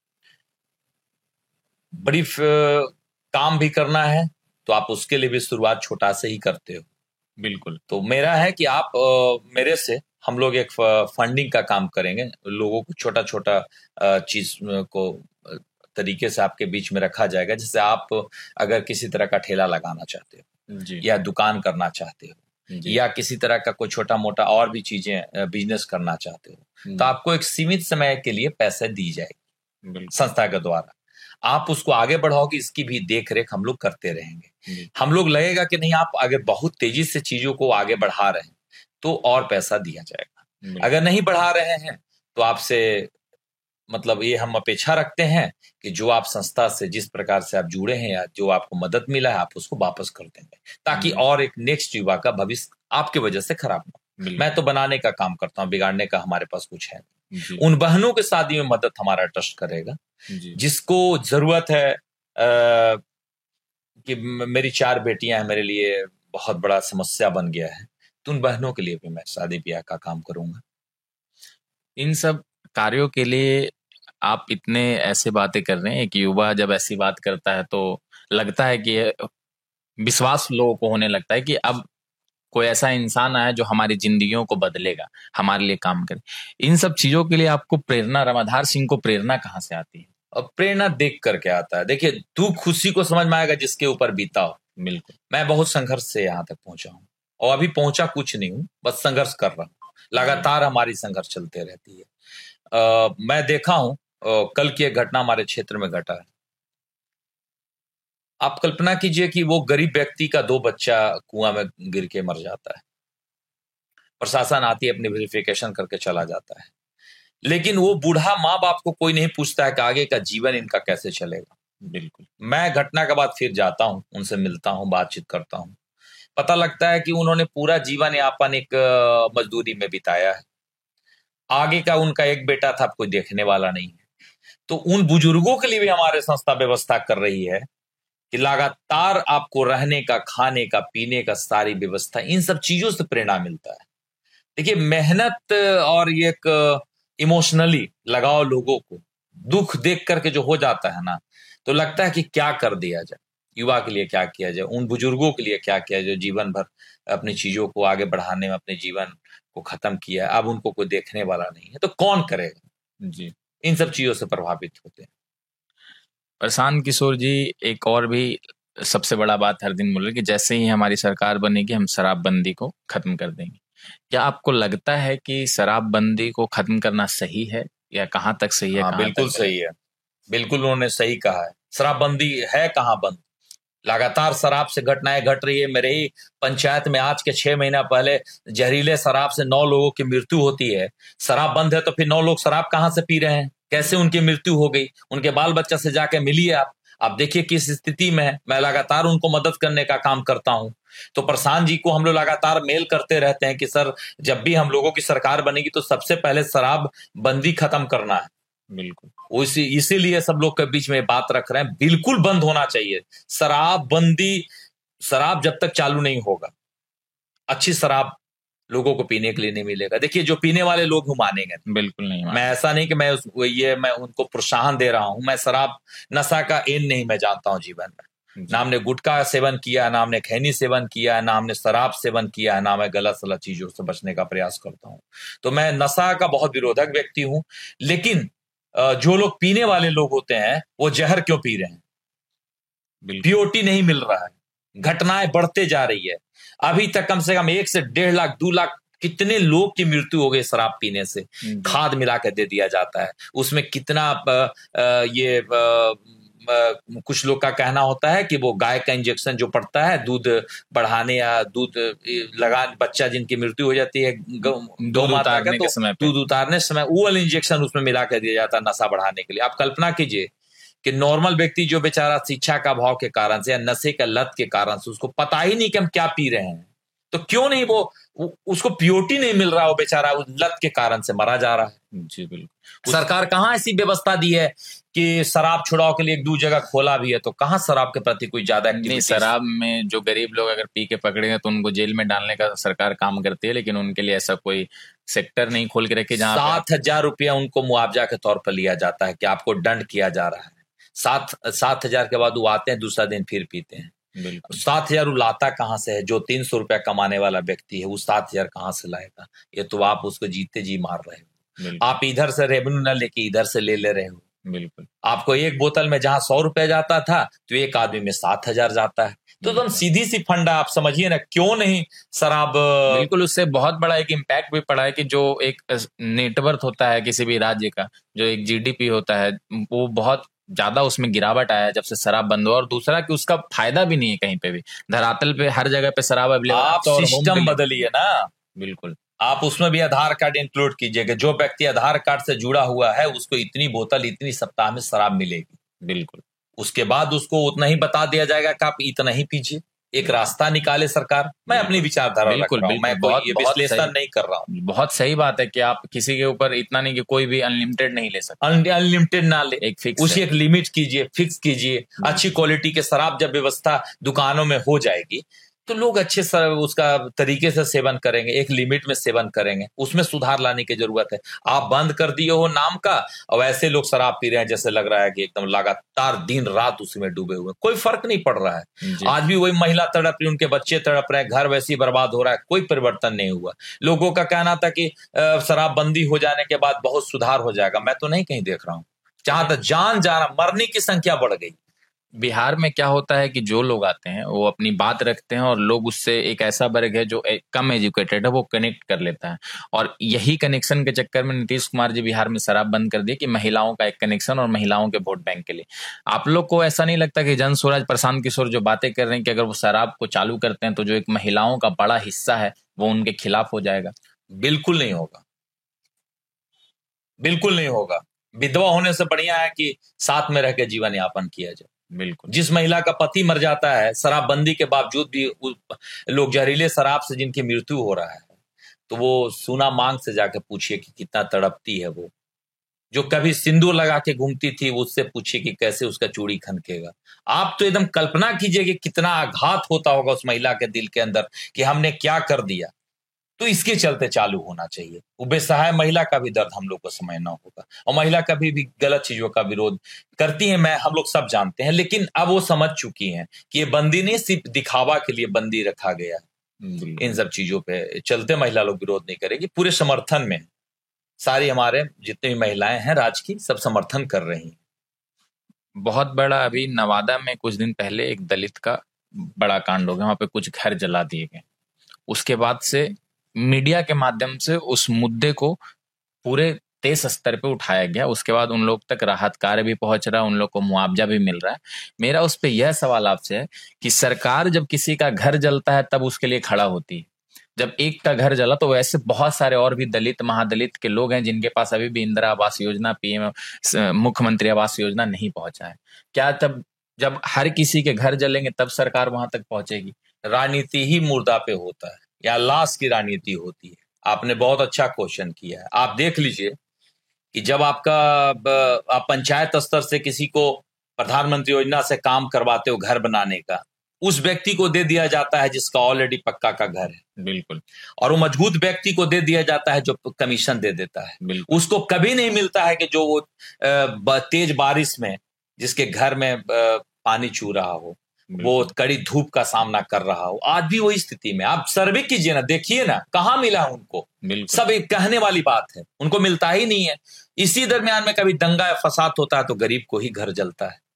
बड़ी काम भी करना है तो आप उसके लिए भी शुरुआत छोटा से ही करते हो। बिल्कुल। तो मेरा है कि आप आ, मेरे से हम लोग एक फंडिंग का काम करेंगे, लोगों को छोटा छोटा चीज को तरीके से आपके बीच में रखा जाएगा। जैसे आप अगर किसी तरह का ठेला लगाना चाहते हो जी। या दुकान करना चाहते हो या किसी तरह का कोई छोटा मोटा और भी चीजें बिजनेस करना चाहते हो, तो आपको एक सीमित समय के लिए पैसे दी जाएगी संस्था के द्वारा। आप उसको आगे बढ़ाओगे, इसकी भी देख रेख हम लोग करते रहेंगे। हम लोग लगेगा कि नहीं, आप अगर बहुत तेजी से चीजों को आगे बढ़ा रहे हैं तो और पैसा दिया जाएगा। अगर नहीं बढ़ा रहे हैं तो आपसे मतलब ये हम अपेक्षा रखते हैं कि जो आप संस्था से जिस प्रकार से आप जुड़े हैं या जो आपको मदद मिला है, आप उसको वापस कर देंगे, ताकि और एक नेक्स्ट युवा का भविष्य आपकी वजह से खराब ना हो। मैं तो बनाने का काम करता हूँ, बिगाड़ने का हमारे पास कुछ है नहीं। जी, उन बहनों के शादी में मदद हमारा ट्रस्ट करेगा। जी, जिसको जरूरत है आ, कि म- मेरी चार बेटियां हैं, मेरे लिए बहुत बड़ा समस्या बन गया है, तो उन बहनों के लिए भी मैं शादी ब्याह का काम करूंगा। इन सब कार्यों के लिए आप इतने ऐसे बातें कर रहे हैं। एक युवा जब ऐसी बात करता है तो लगता है कि ये विश्वास लोगों को होने लगता है कि अब कोई ऐसा इंसान आया जो हमारी जिंदगियों को बदलेगा, हमारे लिए काम करे। इन सब चीजों के लिए आपको प्रेरणा, रामाधार सिंह को प्रेरणा कहाँ से आती है? और प्रेरणा देख करके आता है। देखिए, दुख उसी को समझ में आएगा जिसके ऊपर बीता हो। बिल्कुल। मैं बहुत संघर्ष से यहाँ तक पहुंचा हूँ, और अभी पहुंचा कुछ नहीं हूँ, बस संघर्ष कर रहा हूँ। लगातार हमारी संघर्ष चलते रहती है। आ, मैं देखा हूं, कल की एक घटना हमारे क्षेत्र में घटा है। आप कल्पना कीजिए कि वो गरीब व्यक्ति का दो बच्चा कुआं में गिर के मर जाता है। प्रशासन आती है, अपनी वेरिफिकेशन करके चला जाता है, लेकिन वो बूढ़ा माँ बाप को कोई नहीं पूछता है कि आगे का जीवन इनका कैसे चलेगा। बिल्कुल। मैं घटना के बाद फिर जाता हूं, उनसे मिलता हूं, बातचीत करता हूं। पता लगता है कि उन्होंने पूरा जीवन यापन एक मजदूरी में बिताया है। आगे का उनका एक बेटा था, कोई देखने वाला नहीं है। तो उन बुजुर्गों के लिए भी हमारे संस्था व्यवस्था कर रही है कि लगातार आपको रहने का, खाने का, पीने का सारी व्यवस्था, इन सब चीजों से प्रेरणा मिलता है। देखिए, मेहनत और एक इमोशनली लगाव लोगों को दुख देख करके जो हो जाता है ना, तो लगता है कि क्या कर दिया जाए, युवा के लिए क्या किया जाए, उन बुजुर्गों के लिए क्या किया जाए जो जीवन भर अपनी चीजों को आगे बढ़ाने में अपने जीवन को खत्म किया है। अब उनको कोई देखने वाला नहीं है, तो कौन करेगा? जी। इन सब चीजों से प्रभावित होते हैं। प्रशांत किशोर जी, एक और भी सबसे बड़ा बात हर दिन बोल रहे कि जैसे ही हमारी सरकार बनेगी हम शराबबंदी को खत्म कर देंगे। क्या आपको लगता है कि शराबबंदी को खत्म करना सही है, या कहाँ तक सही है? हाँ, कहाँ बिल्कुल तक सही है। बिल्कुल उन्होंने सही कहा है। शराबबंदी है कहाँ बंद? लगातार शराब से घटनाएं घट रही है। मेरे ही पंचायत में आज के छह महीना पहले जहरीले शराब से नौ लोगों की मृत्यु होती है। शराब बंद है तो फिर नौ लोग शराब कहाँ से पी रहे हैं? कैसे उनकी मृत्यु हो गई? उनके बाल बच्चा से जाके मिलिए आप आप देखिए किस स्थिति में है। मैं लगातार उनको मदद करने का काम करता हूं। तो प्रशांत जी को हम लोग लगातार मेल करते रहते हैं कि सर, जब भी हम लोगों की सरकार बनेगी तो सबसे पहले शराब बंदी खत्म करना है। बिल्कुल। इसी इसीलिए सब लोग के बीच में बात रख रहे हैं, बिल्कुल बंद होना चाहिए शराब बंदी। शराब जब तक चालू नहीं होगा, अच्छी शराब लोगों को पीने के लिए नहीं मिलेगा। देखिए, जो पीने वाले लोग मानेंगे, बिल्कुल नहीं। मैं ऐसा नहीं कि मैं उस, ये मैं उनको प्रोत्साहन दे रहा हूं। मैं शराब नशा का एन नहीं मैं जानता हूं जीवन में। ना हमने गुटखा सेवन किया, ना हमने खैनी सेवन किया, ना हमने शराब सेवन किया, ना मैं गलत सलत चीजों से बचने का प्रयास करता हूं। तो मैं नशा का बहुत विरोधक व्यक्ति हूं। लेकिन जो लोग पीने वाले लोग होते हैं वो जहर क्यों पी रहे हैं? पीओटी नहीं मिल रहा है, घटनाएं बढ़ते जा रही है। अभी तक कम से कम एक से डेढ़ लाख दो लाख कितने लोग की मृत्यु हो गई शराब पीने से। खाद मिला कर दे दिया जाता है, उसमें कितना आ, आ, ये आ, आ, कुछ लोग का कहना होता है कि वो गाय का इंजेक्शन जो पड़ता है दूध बढ़ाने या दूध लगा, बच्चा जिनकी मृत्यु हो जाती है गौ माता का, तो दूध उतारने समय वो वाला इंजेक्शन उसमें मिला कर दिया जाता है नशा बढ़ाने के लिए। आप कल्पना कीजिए कि नॉर्मल व्यक्ति जो बेचारा शिक्षा का अभाव के कारण से या नशे का लत के कारण से उसको पता ही नहीं कि हम क्या पी रहे हैं, तो क्यों नहीं वो, वो उसको पीओटी नहीं मिल रहा, वो बेचारा उस लत के कारण से मरा जा रहा है। जी बिल्कुल। सरकार कहाँ ऐसी व्यवस्था दी है कि शराब छुड़ाव के लिए एक दो जगह खोला भी है, तो कहाँ शराब के प्रति कोई ज्यादा नहीं। शराब में जो गरीब लोग अगर पी के पकड़े तो उनको जेल में डालने का सरकार काम करती है, लेकिन उनके लिए ऐसा कोई सेक्टर नहीं खोल के रखे जहाँ सात हजार रुपया उनको मुआवजा के तौर पर लिया जाता है कि आपको दंड किया जा रहा है। सात सात हजार के बाद वो आते हैं, दूसरा दिन फिर पीते हैं। बिल्कुल। सात हजार लाता कहाँ से है? जो तीन सौ रुपया कमाने वाला व्यक्ति है वो सात हजार कहाँ से लाएगा? ये तो आप उसको जीते जी मार रहे हो। आप इधर से रेवेन्यू न लेके इधर से ले ले रहे हो। बिल्कुल। आपको एक बोतल में जहां सौ रुपया जाता था तो एक आदमी में सात हजार जाता है। तो तुम सीधी सी फंडा आप समझिए ना, क्यों नहीं शराब। बिल्कुल, उससे बहुत बड़ा एक इम्पैक्ट भी पड़ा है कि जो एक नेटवर्थ होता है किसी भी राज्य का, जो एक जीडीपी होता है, वो बहुत ज्यादा उसमें गिरावट आया जब से शराब बंद हुआ। और दूसरा कि उसका फायदा भी नहीं है कहीं पे भी, धरातल पे हर जगह पे शराब अवेलेबल। आप सिस्टम बदलिए ना। बिल्कुल। आप उसमें भी आधार कार्ड इंक्लूड कीजिएगा। जो व्यक्ति आधार कार्ड से जुड़ा हुआ है उसको इतनी बोतल इतनी सप्ताह में शराब मिलेगी। बिल्कुल। उसके बाद उसको उतना ही बता दिया जाएगा कि आप इतना ही पीजिए। एक रास्ता निकाले सरकार। मैं अपनी विचारधारा रख रहा हूं, मैं कोई ये विश्लेषण नहीं कर रहा हूं। बहुत सही बात है कि आप किसी के ऊपर इतना नहीं कि कोई भी अनलिमिटेड नहीं ले सकता, अनलिमिटेड ना ले, एक फिक्स उसी एक लिमिट कीजिए, फिक्स कीजिए। अच्छी क्वालिटी के शराब जब व्यवस्था दुकानों में हो जाएगी तो लोग अच्छे से उसका तरीके से सेवन करेंगे, एक लिमिट में सेवन करेंगे। उसमें सुधार लाने की जरूरत है। आप बंद कर दिए हो नाम का और ऐसे लोग शराब पी रहे हैं जैसे लग रहा है कि एकदम लगातार दिन रात उसी में डूबे हुए, कोई फर्क नहीं पड़ रहा है। आज भी वही महिला तड़प रही, उनके बच्चे तड़प रहे हैं, घर वैसे ही बर्बाद हो रहा है, कोई परिवर्तन नहीं हुआ। लोगों का कहना था कि शराबबंदी हो जाने के बाद बहुत सुधार हो जाएगा, मैं तो नहीं कहीं देख रहा हूं। जहां तक जान जाना, मरने की संख्या बढ़ गई। बिहार में क्या होता है कि जो लोग आते हैं वो अपनी बात रखते हैं और लोग उससे, एक ऐसा वर्ग है जो कम एजुकेटेड है वो कनेक्ट कर लेता है, और यही कनेक्शन के चक्कर में नीतीश कुमार जी बिहार में शराब बंद कर दिए कि महिलाओं का एक कनेक्शन और महिलाओं के वोट बैंक के लिए। आप लोग को ऐसा नहीं लगता कि जन स्वराज प्रशांत किशोर जो बातें कर रहे हैं कि अगर वो शराब को चालू करते हैं तो जो एक महिलाओं का बड़ा हिस्सा है वो उनके खिलाफ हो जाएगा? बिल्कुल नहीं होगा, बिल्कुल नहीं होगा। विधवा होने से बढ़िया है कि साथ में रह के जीवन यापन किया जाए। बिल्कुल। जिस महिला का पति मर जाता है शराबबंदी के बावजूद भी, लोग जहरीले शराब से जिनकी मृत्यु हो रहा है, तो वो सोना मांग से जाके पूछिए कि कितना तड़पती है। वो जो कभी सिंदूर लगा के घूमती थी उससे पूछिए कि कैसे उसका चूड़ी खनकेगा। आप तो एकदम कल्पना कीजिए कि कितना आघात होता होगा उस महिला के दिल के अंदर कि हमने क्या कर दिया। तो इसके चलते चालू होना चाहिए। वो बेसहाय महिला का भी दर्द हम लोग को समझना होगा, और महिला कभी भी गलत चीजों का विरोध करती है, मैं हम लोग सब जानते हैं, लेकिन अब वो समझ चुकी हैं कि ये बंदी नहीं सिर्फ दिखावा के लिए बंदी रखा गया है। इन सब चीजों पे चलते महिला लोग विरोध नहीं करेगी, पूरे समर्थन में सारी हमारे जितनी भी महिलाएं हैं राज्य की सब समर्थन कर रही हैं। बहुत बड़ा अभी नवादा में कुछ दिन पहले एक दलित का बड़ा कांड हो गया, वहां पे कुछ घर जला दिए गए। उसके बाद से मीडिया के माध्यम से उस मुद्दे को पूरे तेज स्तर पे उठाया गया। उसके बाद उन लोग तक राहत कार्य भी पहुंच रहा है, उन लोग को मुआवजा भी मिल रहा है। मेरा उस पे यह सवाल आपसे है कि सरकार जब किसी का घर जलता है तब उसके लिए खड़ा होती है। जब एक का घर जला तो वैसे बहुत सारे और भी दलित महादलित के लोग हैं जिनके पास अभी भी इंदिरा आवास योजना, पीएम मुख्यमंत्री आवास योजना नहीं पहुंचा है। क्या तब जब हर किसी के घर जलेंगे तब सरकार वहां तक पहुंचेगी? राजनीति ही मुर्दा पे होता है या लाश की राजनीति होती है। आपने बहुत अच्छा क्वेश्चन किया है। आप देख लीजिए कि जब आपका आप पंचायत स्तर से किसी को प्रधानमंत्री योजना से काम करवाते हो घर बनाने का, उस व्यक्ति को दे दिया जाता है जिसका ऑलरेडी पक्का का घर है। बिल्कुल। और वो मजबूत व्यक्ति को दे दिया जाता है जो कमीशन दे देता है। बिल्कुल। उसको कभी नहीं मिलता है कि जो वो तेज बारिश में जिसके घर में पानी चू रहा हो, वो कड़ी धूप का सामना कर रहा हो। आज भी वही स्थिति में आप सर्वे कीजिए ना, देखिए ना कहाँ मिला है उनको। सब एक कहने वाली बात है, उनको मिलता ही नहीं है। इसी दरमियान में कभी दंगा या फसाद होता है तो गरीब को ही घर जलता है,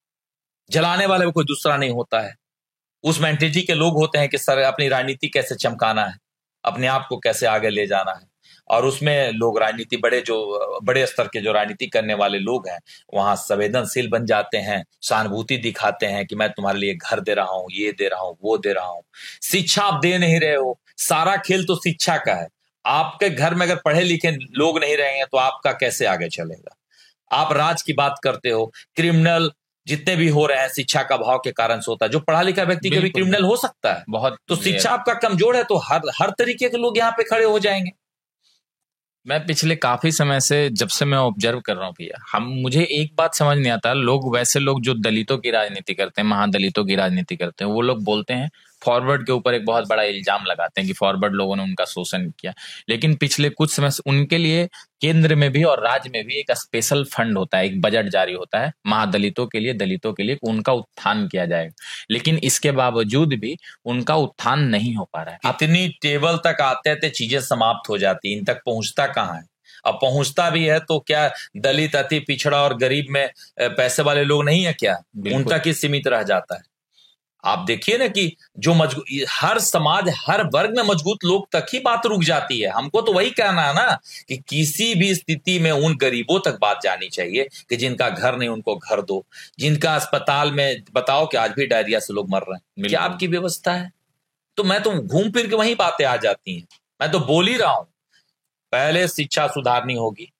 जलाने वाले को कोई दूसरा नहीं होता है। उस मेंटेलिटी के लोग होते हैं कि सर अपनी राजनीति कैसे चमकाना है, अपने आप को कैसे आगे ले जाना है, और उसमें लोग राजनीति बड़े जो बड़े स्तर के जो राजनीति करने वाले लोग हैं वहां संवेदनशील बन जाते हैं, सहानुभूति दिखाते हैं कि मैं तुम्हारे लिए घर दे रहा हूं, ये दे रहा हूं, वो दे रहा हूं। शिक्षा आप दे नहीं रहे हो, सारा खेल तो शिक्षा का है। आपके घर में अगर पढ़े लिखे लोग नहीं रहेंगे तो आपका कैसे आगे चलेगा? आप राज की बात करते हो, क्रिमिनल जितने भी हो रहे हैं शिक्षा का अभाव के कारण से होता है। जो पढ़ा लिखा व्यक्ति कभी क्रिमिनल हो सकता है बहुत, तो शिक्षा आपका कमजोर है तो हर हर तरीके के लोग यहाँ पे खड़े हो जाएंगे। मैं पिछले काफी समय से जब से मैं ऑब्जर्व कर रहा हूँ भैया, हम मुझे एक बात समझ नहीं आता, लोग वैसे लोग जो दलितों की राजनीति करते हैं, महादलितों की राजनीति करते हैं, वो लोग बोलते हैं फॉरवर्ड के ऊपर एक बहुत बड़ा इल्जाम लगाते हैं कि फॉरवर्ड लोगों ने उनका शोषण किया। लेकिन पिछले कुछ समय से उनके लिए केंद्र में भी और राज्य में भी एक स्पेशल फंड होता है, एक बजट जारी होता है महादलितों के लिए, दलितों के लिए, उनका उत्थान किया जाएगा। लेकिन इसके बावजूद भी उनका उत्थान नहीं हो पा रहा है। इतनी टेबल तक आते थे चीजें समाप्त हो जाती, इन तक पहुंचता कहाँ है? अब पहुंचता भी है तो क्या दलित, अति पिछड़ा और गरीब में पैसे वाले लोग नहीं है क्या? उन तक ही सीमित रह जाता है। आप देखिए ना कि जो मजबूत हर समाज हर वर्ग में मजबूत लोग तक ही बात रुक जाती है। हमको तो वही कहना है ना कि किसी भी स्थिति में उन गरीबों तक बात जानी चाहिए कि जिनका घर नहीं उनको घर दो, जिनका अस्पताल में बताओ कि आज भी डायरिया से लोग मर रहे हैं, क्या आपकी व्यवस्था है? तो मैं तो घूम फिर के वही बातें आ जाती हैं। मैं तो बोल ही रहा हूं, पहले शिक्षा सुधारनी होगी,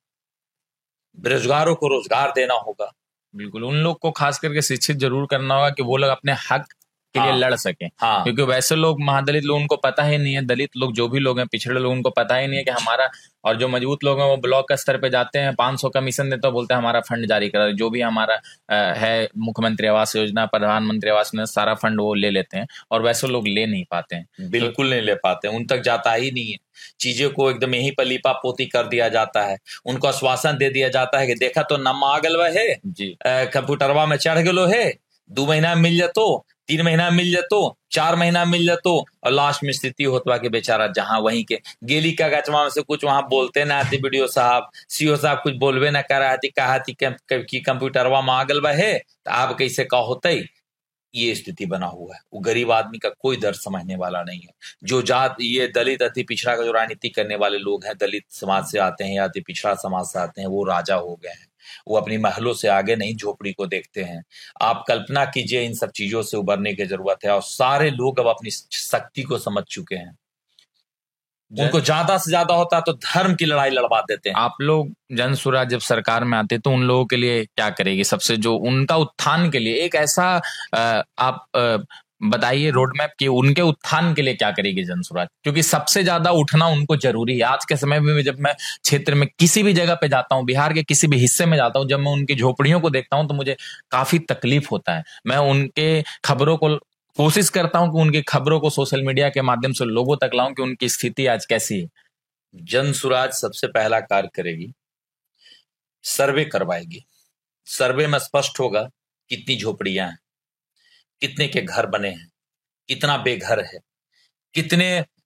बेरोजगारों को रोजगार देना होगा। बिल्कुल, उन लोग को खास करके शिक्षित जरूर करना होगा कि वो लोग अपने हक के लिए हाँ। लड़ सके। हाँ। क्योंकि वैसे लोग महादलित लोग उनको पता ही नहीं है, दलित लोग जो भी लोग हैं, पिछड़े लोग, उनको पता ही नहीं है कि हमारा, और जो मजबूत लोग हैं वो ब्लॉक स्तर पे जाते हैं, पाँच सौ कमीशन देते हैं, बोलते हैं हमारा फंड जारी करा, जो भी हमारा आ, है मुख्यमंत्री आवास योजना, प्रधानमंत्री आवास योजना, सारा फंड वो ले लेते हैं, और वैसे लोग ले नहीं पाते हैं। बिल्कुल नहीं ले पाते, उन तक जाता ही नहीं है। चीजों को एकदम यहीं पर लिपा पोती कर दिया जाता है, उनको आश्वासन दे दिया जाता है कि देखा तो नम आ गल है जी, कंप्यूटरवा में चढ़ गलो है, दो महीना मिल जातो, तीन महीना मिल जातो, चार महीना मिल जातो, और लास्ट में स्थिति होता कि बेचारा जहां वहीं के गेली का गचवा में से कुछ वहां बोलते ना आती, वीडियो साहब सीओ साहब कुछ बोलवे ना कर रहा थी, कहा थी कि कंप्यूटरवा में आ गल है, तो आप कैसे कहा होते। ये स्थिति बना हुआ है। वो गरीब आदमी का कोई दर्द समझने वाला नहीं है। जो जात ये दलित अति पिछड़ा का जो राजनीति करने वाले लोग हैं, दलित समाज से आते हैं या अति पिछड़ा समाज से आते हैं, वो राजा हो गए हैं। वो अपनी महलों से आगे नहीं झोपड़ी को देखते हैं। आप कल्पना कीजिए, इन सब चीजों से उबरने की जरूरत है, और सारे लोग अब अपनी शक्ति को समझ चुके हैं। उनको ज्यादा से ज्यादा होता है तो धर्म की लड़ाई लड़वा देते हैं। आप लोग जन स्वराज जब सरकार में आते तो उन लोगों के लिए क्या करेगी? सबसे जो उनका उत्थान के लिए एक ऐसा आ, आप बताइए रोड मैप कि उनके उत्थान के लिए क्या करेगी जन स्वराज? क्योंकि सबसे ज्यादा उठना उनको जरूरी है आज के समय में। जब मैं क्षेत्र में किसी भी जगह पे जाता हूँ, बिहार के किसी भी हिस्से में जाता हूँ, जब मैं उनकी झोपड़ियों को देखता हूँ तो मुझे काफी तकलीफ होता है। मैं उनके खबरों को कोशिश करता हूं कि उनकी खबरों को सोशल मीडिया के माध्यम से लोगों तक लाऊं कि उनकी स्थिति आज कैसी है। जन स्वराज सबसे पहला कार्य करेगी, सर्वे करवाएगी। सर्वे में स्पष्ट होगा कितनी झोपड़ियां हैं, कितने के घर बने हैं, कितना बेघर है, कितने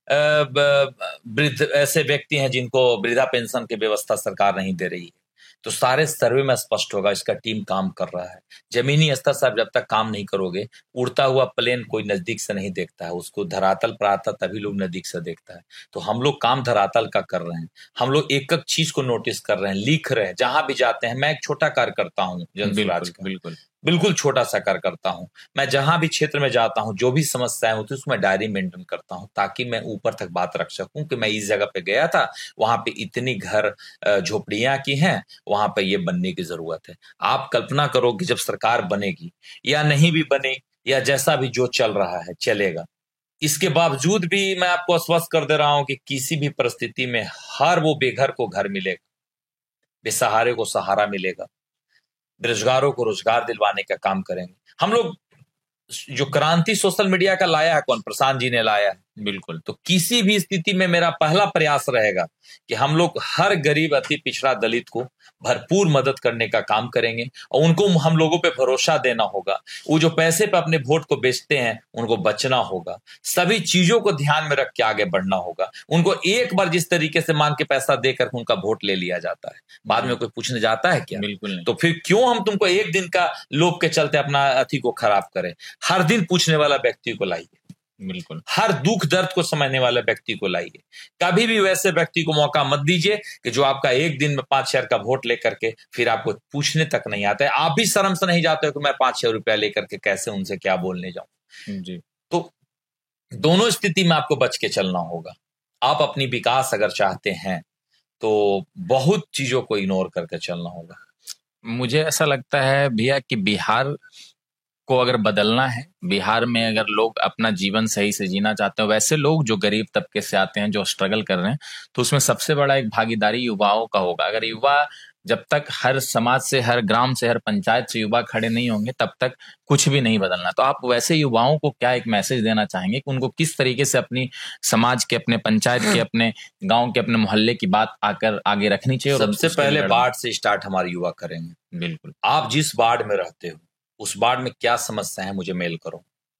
वृद्ध ऐसे व्यक्ति हैं जिनको वृद्धा पेंशन की व्यवस्था सरकार नहीं दे रही है। तो सारे सर्वे में स्पष्ट होगा। इसका टीम काम कर रहा है। जमीनी स्तर से जब तक काम नहीं करोगे, उड़ता हुआ प्लेन कोई नजदीक से नहीं देखता है, उसको धरातल पर आता तभी लोग नजदीक से देखता है। तो हम लोग काम धरातल का कर रहे हैं। हम लोग एक एक चीज को नोटिस कर रहे हैं, लिख रहे हैं। जहां भी जाते हैं, मैं एक छोटा कार्य करता हूँ जन स्वराज का, बिल्कुल बिल्कुल छोटा सा कार्य करता हूं। मैं जहां भी क्षेत्र में जाता हूं, जो भी समस्याएं होती है उसमें डायरी मेंटेन करता हूं, ताकि मैं ऊपर तक बात रख सकूं कि मैं इस जगह पे गया था, वहां पे इतनी घर झोपड़ियां की हैं, वहां पे ये बनने की जरूरत है। आप कल्पना करो कि जब सरकार बनेगी या नहीं भी बने, या जैसा भी जो चल रहा है चलेगा, इसके बावजूद भी मैं आपको आश्वस्त कर दे रहा हूं कि किसी भी परिस्थिति में हर वो बेघर को घर मिलेगा, बेसहारे को सहारा मिलेगा, बेरोजगारों को रोजगार दिलवाने का काम करेंगे हम लोग। जो क्रांति सोशल मीडिया का लाया है कौन? प्रशांत जी ने लाया है। बिल्कुल। तो किसी भी स्थिति में मेरा पहला प्रयास रहेगा कि हम लोग हर गरीब अति पिछड़ा दलित को भरपूर मदद करने का काम करेंगे, और उनको हम लोगों पे भरोसा देना होगा। वो जो पैसे पे अपने वोट को बेचते हैं, उनको बचना होगा। सभी चीजों को ध्यान में रख के आगे बढ़ना होगा। उनको एक बार जिस तरीके से मान के पैसा देकर उनका वोट ले लिया जाता है, बाद में कोई पूछने जाता है क्या? बिल्कुल नहीं। तो फिर क्यों हम तुमको एक दिन का लोभ के चलते अपना अति को खराब करें? हर दिन पूछने वाला व्यक्ति को लाइए, बिल्कुल। हर दुख दर्द को समझने वाले व्यक्ति को लाइए। कभी भी वैसे व्यक्ति को मौका मत दीजिए कि जो आपका एक दिन में पांच हजार का वोट लेकर के फिर आपको पूछने तक नहीं आता है। आप भी शर्म से नहीं जाते हो कि मैं पांच हजार रुपया लेकर के कैसे उनसे क्या बोलने जाऊं जी। तो दोनों स्थिति में आपको बच के चलना होगा। आप अपनी विकास अगर चाहते हैं तो बहुत चीजों को इग्नोर करके चलना होगा। मुझे ऐसा लगता है भैया कि बिहार को अगर बदलना है, बिहार में अगर लोग अपना जीवन सही से जीना चाहते हैं, वैसे लोग जो गरीब तबके से आते हैं, जो स्ट्रगल कर रहे हैं, तो उसमें सबसे बड़ा एक भागीदारी युवाओं का होगा। अगर युवा जब तक हर समाज से, हर ग्राम से, हर पंचायत से युवा खड़े नहीं होंगे, तब तक कुछ भी नहीं बदलना। तो आप वैसे युवाओं को क्या एक मैसेज देना चाहेंगे कि उनको किस तरीके से अपनी समाज के, अपने पंचायत के, अपने गांव के, अपने मोहल्ले की बात आकर आगे रखनी चाहिए? सबसे पहले वार्ड से स्टार्ट हमारे युवा करेंगे। बिल्कुल। आप जिस वार्ड में रहते हो, उस वार्ड में क्या समस्या है मुझे मेल करो,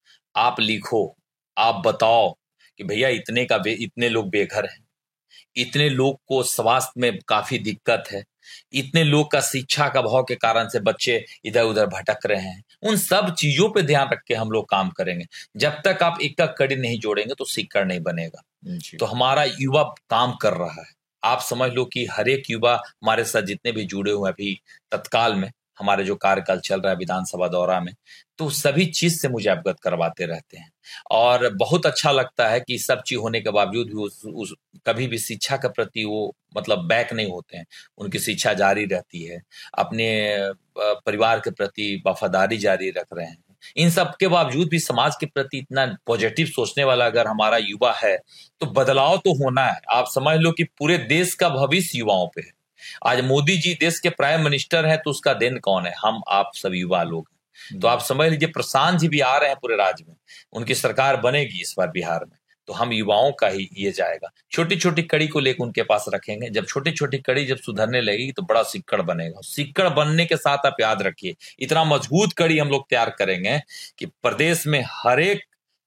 आप लिखो, आप बताओ कि भैया इतने का इतने लोग बेघर हैं, इतने लोग को स्वास्थ्य में काफी दिक्कत है, इतने लोग का शिक्षा का अभाव के कारण से बच्चे इधर उधर भटक रहे हैं। उन सब चीजों पे ध्यान रख के हम लोग काम करेंगे। जब तक आप एक एक कड़ी नहीं जोड़ेंगे तो सिक्कर नहीं बनेगा। तो हमारा युवा काम कर रहा है। आप समझ लो कि हर एक युवा हमारे साथ जितने भी जुड़े हुए अभी तत्काल में हमारे जो कार्यकाल चल रहा है विधानसभा दौरा में, तो सभी चीज से मुझे अवगत करवाते रहते हैं। और बहुत अच्छा लगता है कि सब चीज होने के बावजूद भी उस, उस कभी भी शिक्षा के प्रति वो मतलब बैक नहीं होते हैं। उनकी शिक्षा जारी रहती है, अपने परिवार के प्रति वफादारी जारी रख रहे हैं। इन सब के बावजूद भी समाज के प्रति इतना पॉजिटिव सोचने वाला अगर हमारा युवा है तो बदलाव तो होना है। आप समझ लो कि पूरे देश का भविष्य युवाओं पे है। आज मोदी जी देश के प्राइम मिनिस्टर हैं तो उसका देन कौन है? हम आप सब युवा लोग हैं। तो आप समझ लीजिए प्रशांत जी भी आ रहे हैं पूरे राज्य में, उनकी सरकार बनेगी इस बार बिहार में, तो हम युवाओं का ही ये जाएगा। छोटी छोटी कड़ी को लेकर उनके पास रखेंगे, जब छोटी छोटी कड़ी जब सुधरने लगेगी तो बड़ा सिक्कड़ बनेगा। सिक्कड़ बनने के साथ आप याद रखिए इतना मजबूत कड़ी हम लोग तैयार करेंगे कि प्रदेश में हर एक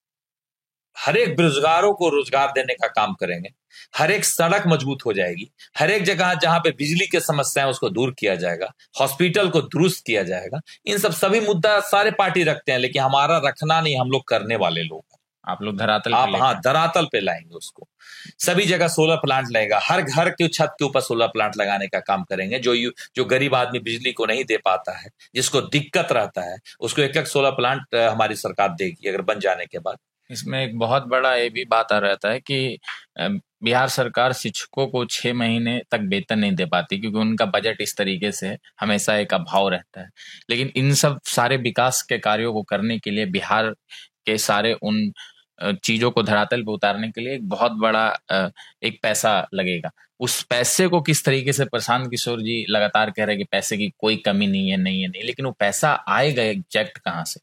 हर एक बेरोजगारों को रोजगार देने का काम करेंगे, हर एक सड़क मजबूत हो जाएगी, हर एक जगह जहां पे बिजली की समस्या है उसको दूर किया जाएगा, हॉस्पिटल को दुरुस्त किया जाएगा। इन सब सभी मुद्दा सारे पार्टी रखते हैं, लेकिन हमारा रखना नहीं, हम लोग करने वाले लोग। आप लोग धरातल आप हाँ धरातल पे लाएंगे उसको। सभी जगह सोलर प्लांट लगेगा, हर घर के छत के ऊपर सोलर प्लांट लगाने का काम करेंगे। जो यू, जो गरीब आदमी बिजली को नहीं दे पाता है, जिसको दिक्कत रहता है, उसको एक एक सोलर प्लांट हमारी सरकार देगी अगर बन जाने के बाद। इसमें एक बहुत बड़ा ये भी बात आ रहता है कि बिहार सरकार शिक्षकों को छह महीने तक वेतन नहीं दे पाती क्योंकि उनका बजट इस तरीके से हमेशा एक अभाव रहता है। लेकिन इन सब सारे विकास के कार्यों को करने के लिए, बिहार के सारे उन चीजों को धरातल पे उतारने के लिए एक बहुत बड़ा एक पैसा लगेगा। उस पैसे को किस तरीके से प्रशांत किशोर जी लगातार कह रहे हैं कि पैसे की कोई कमी नहीं है, नहीं है नहीं, लेकिन वो पैसा आएगा एग्जैक्ट कहाँ से?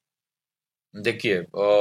देखिए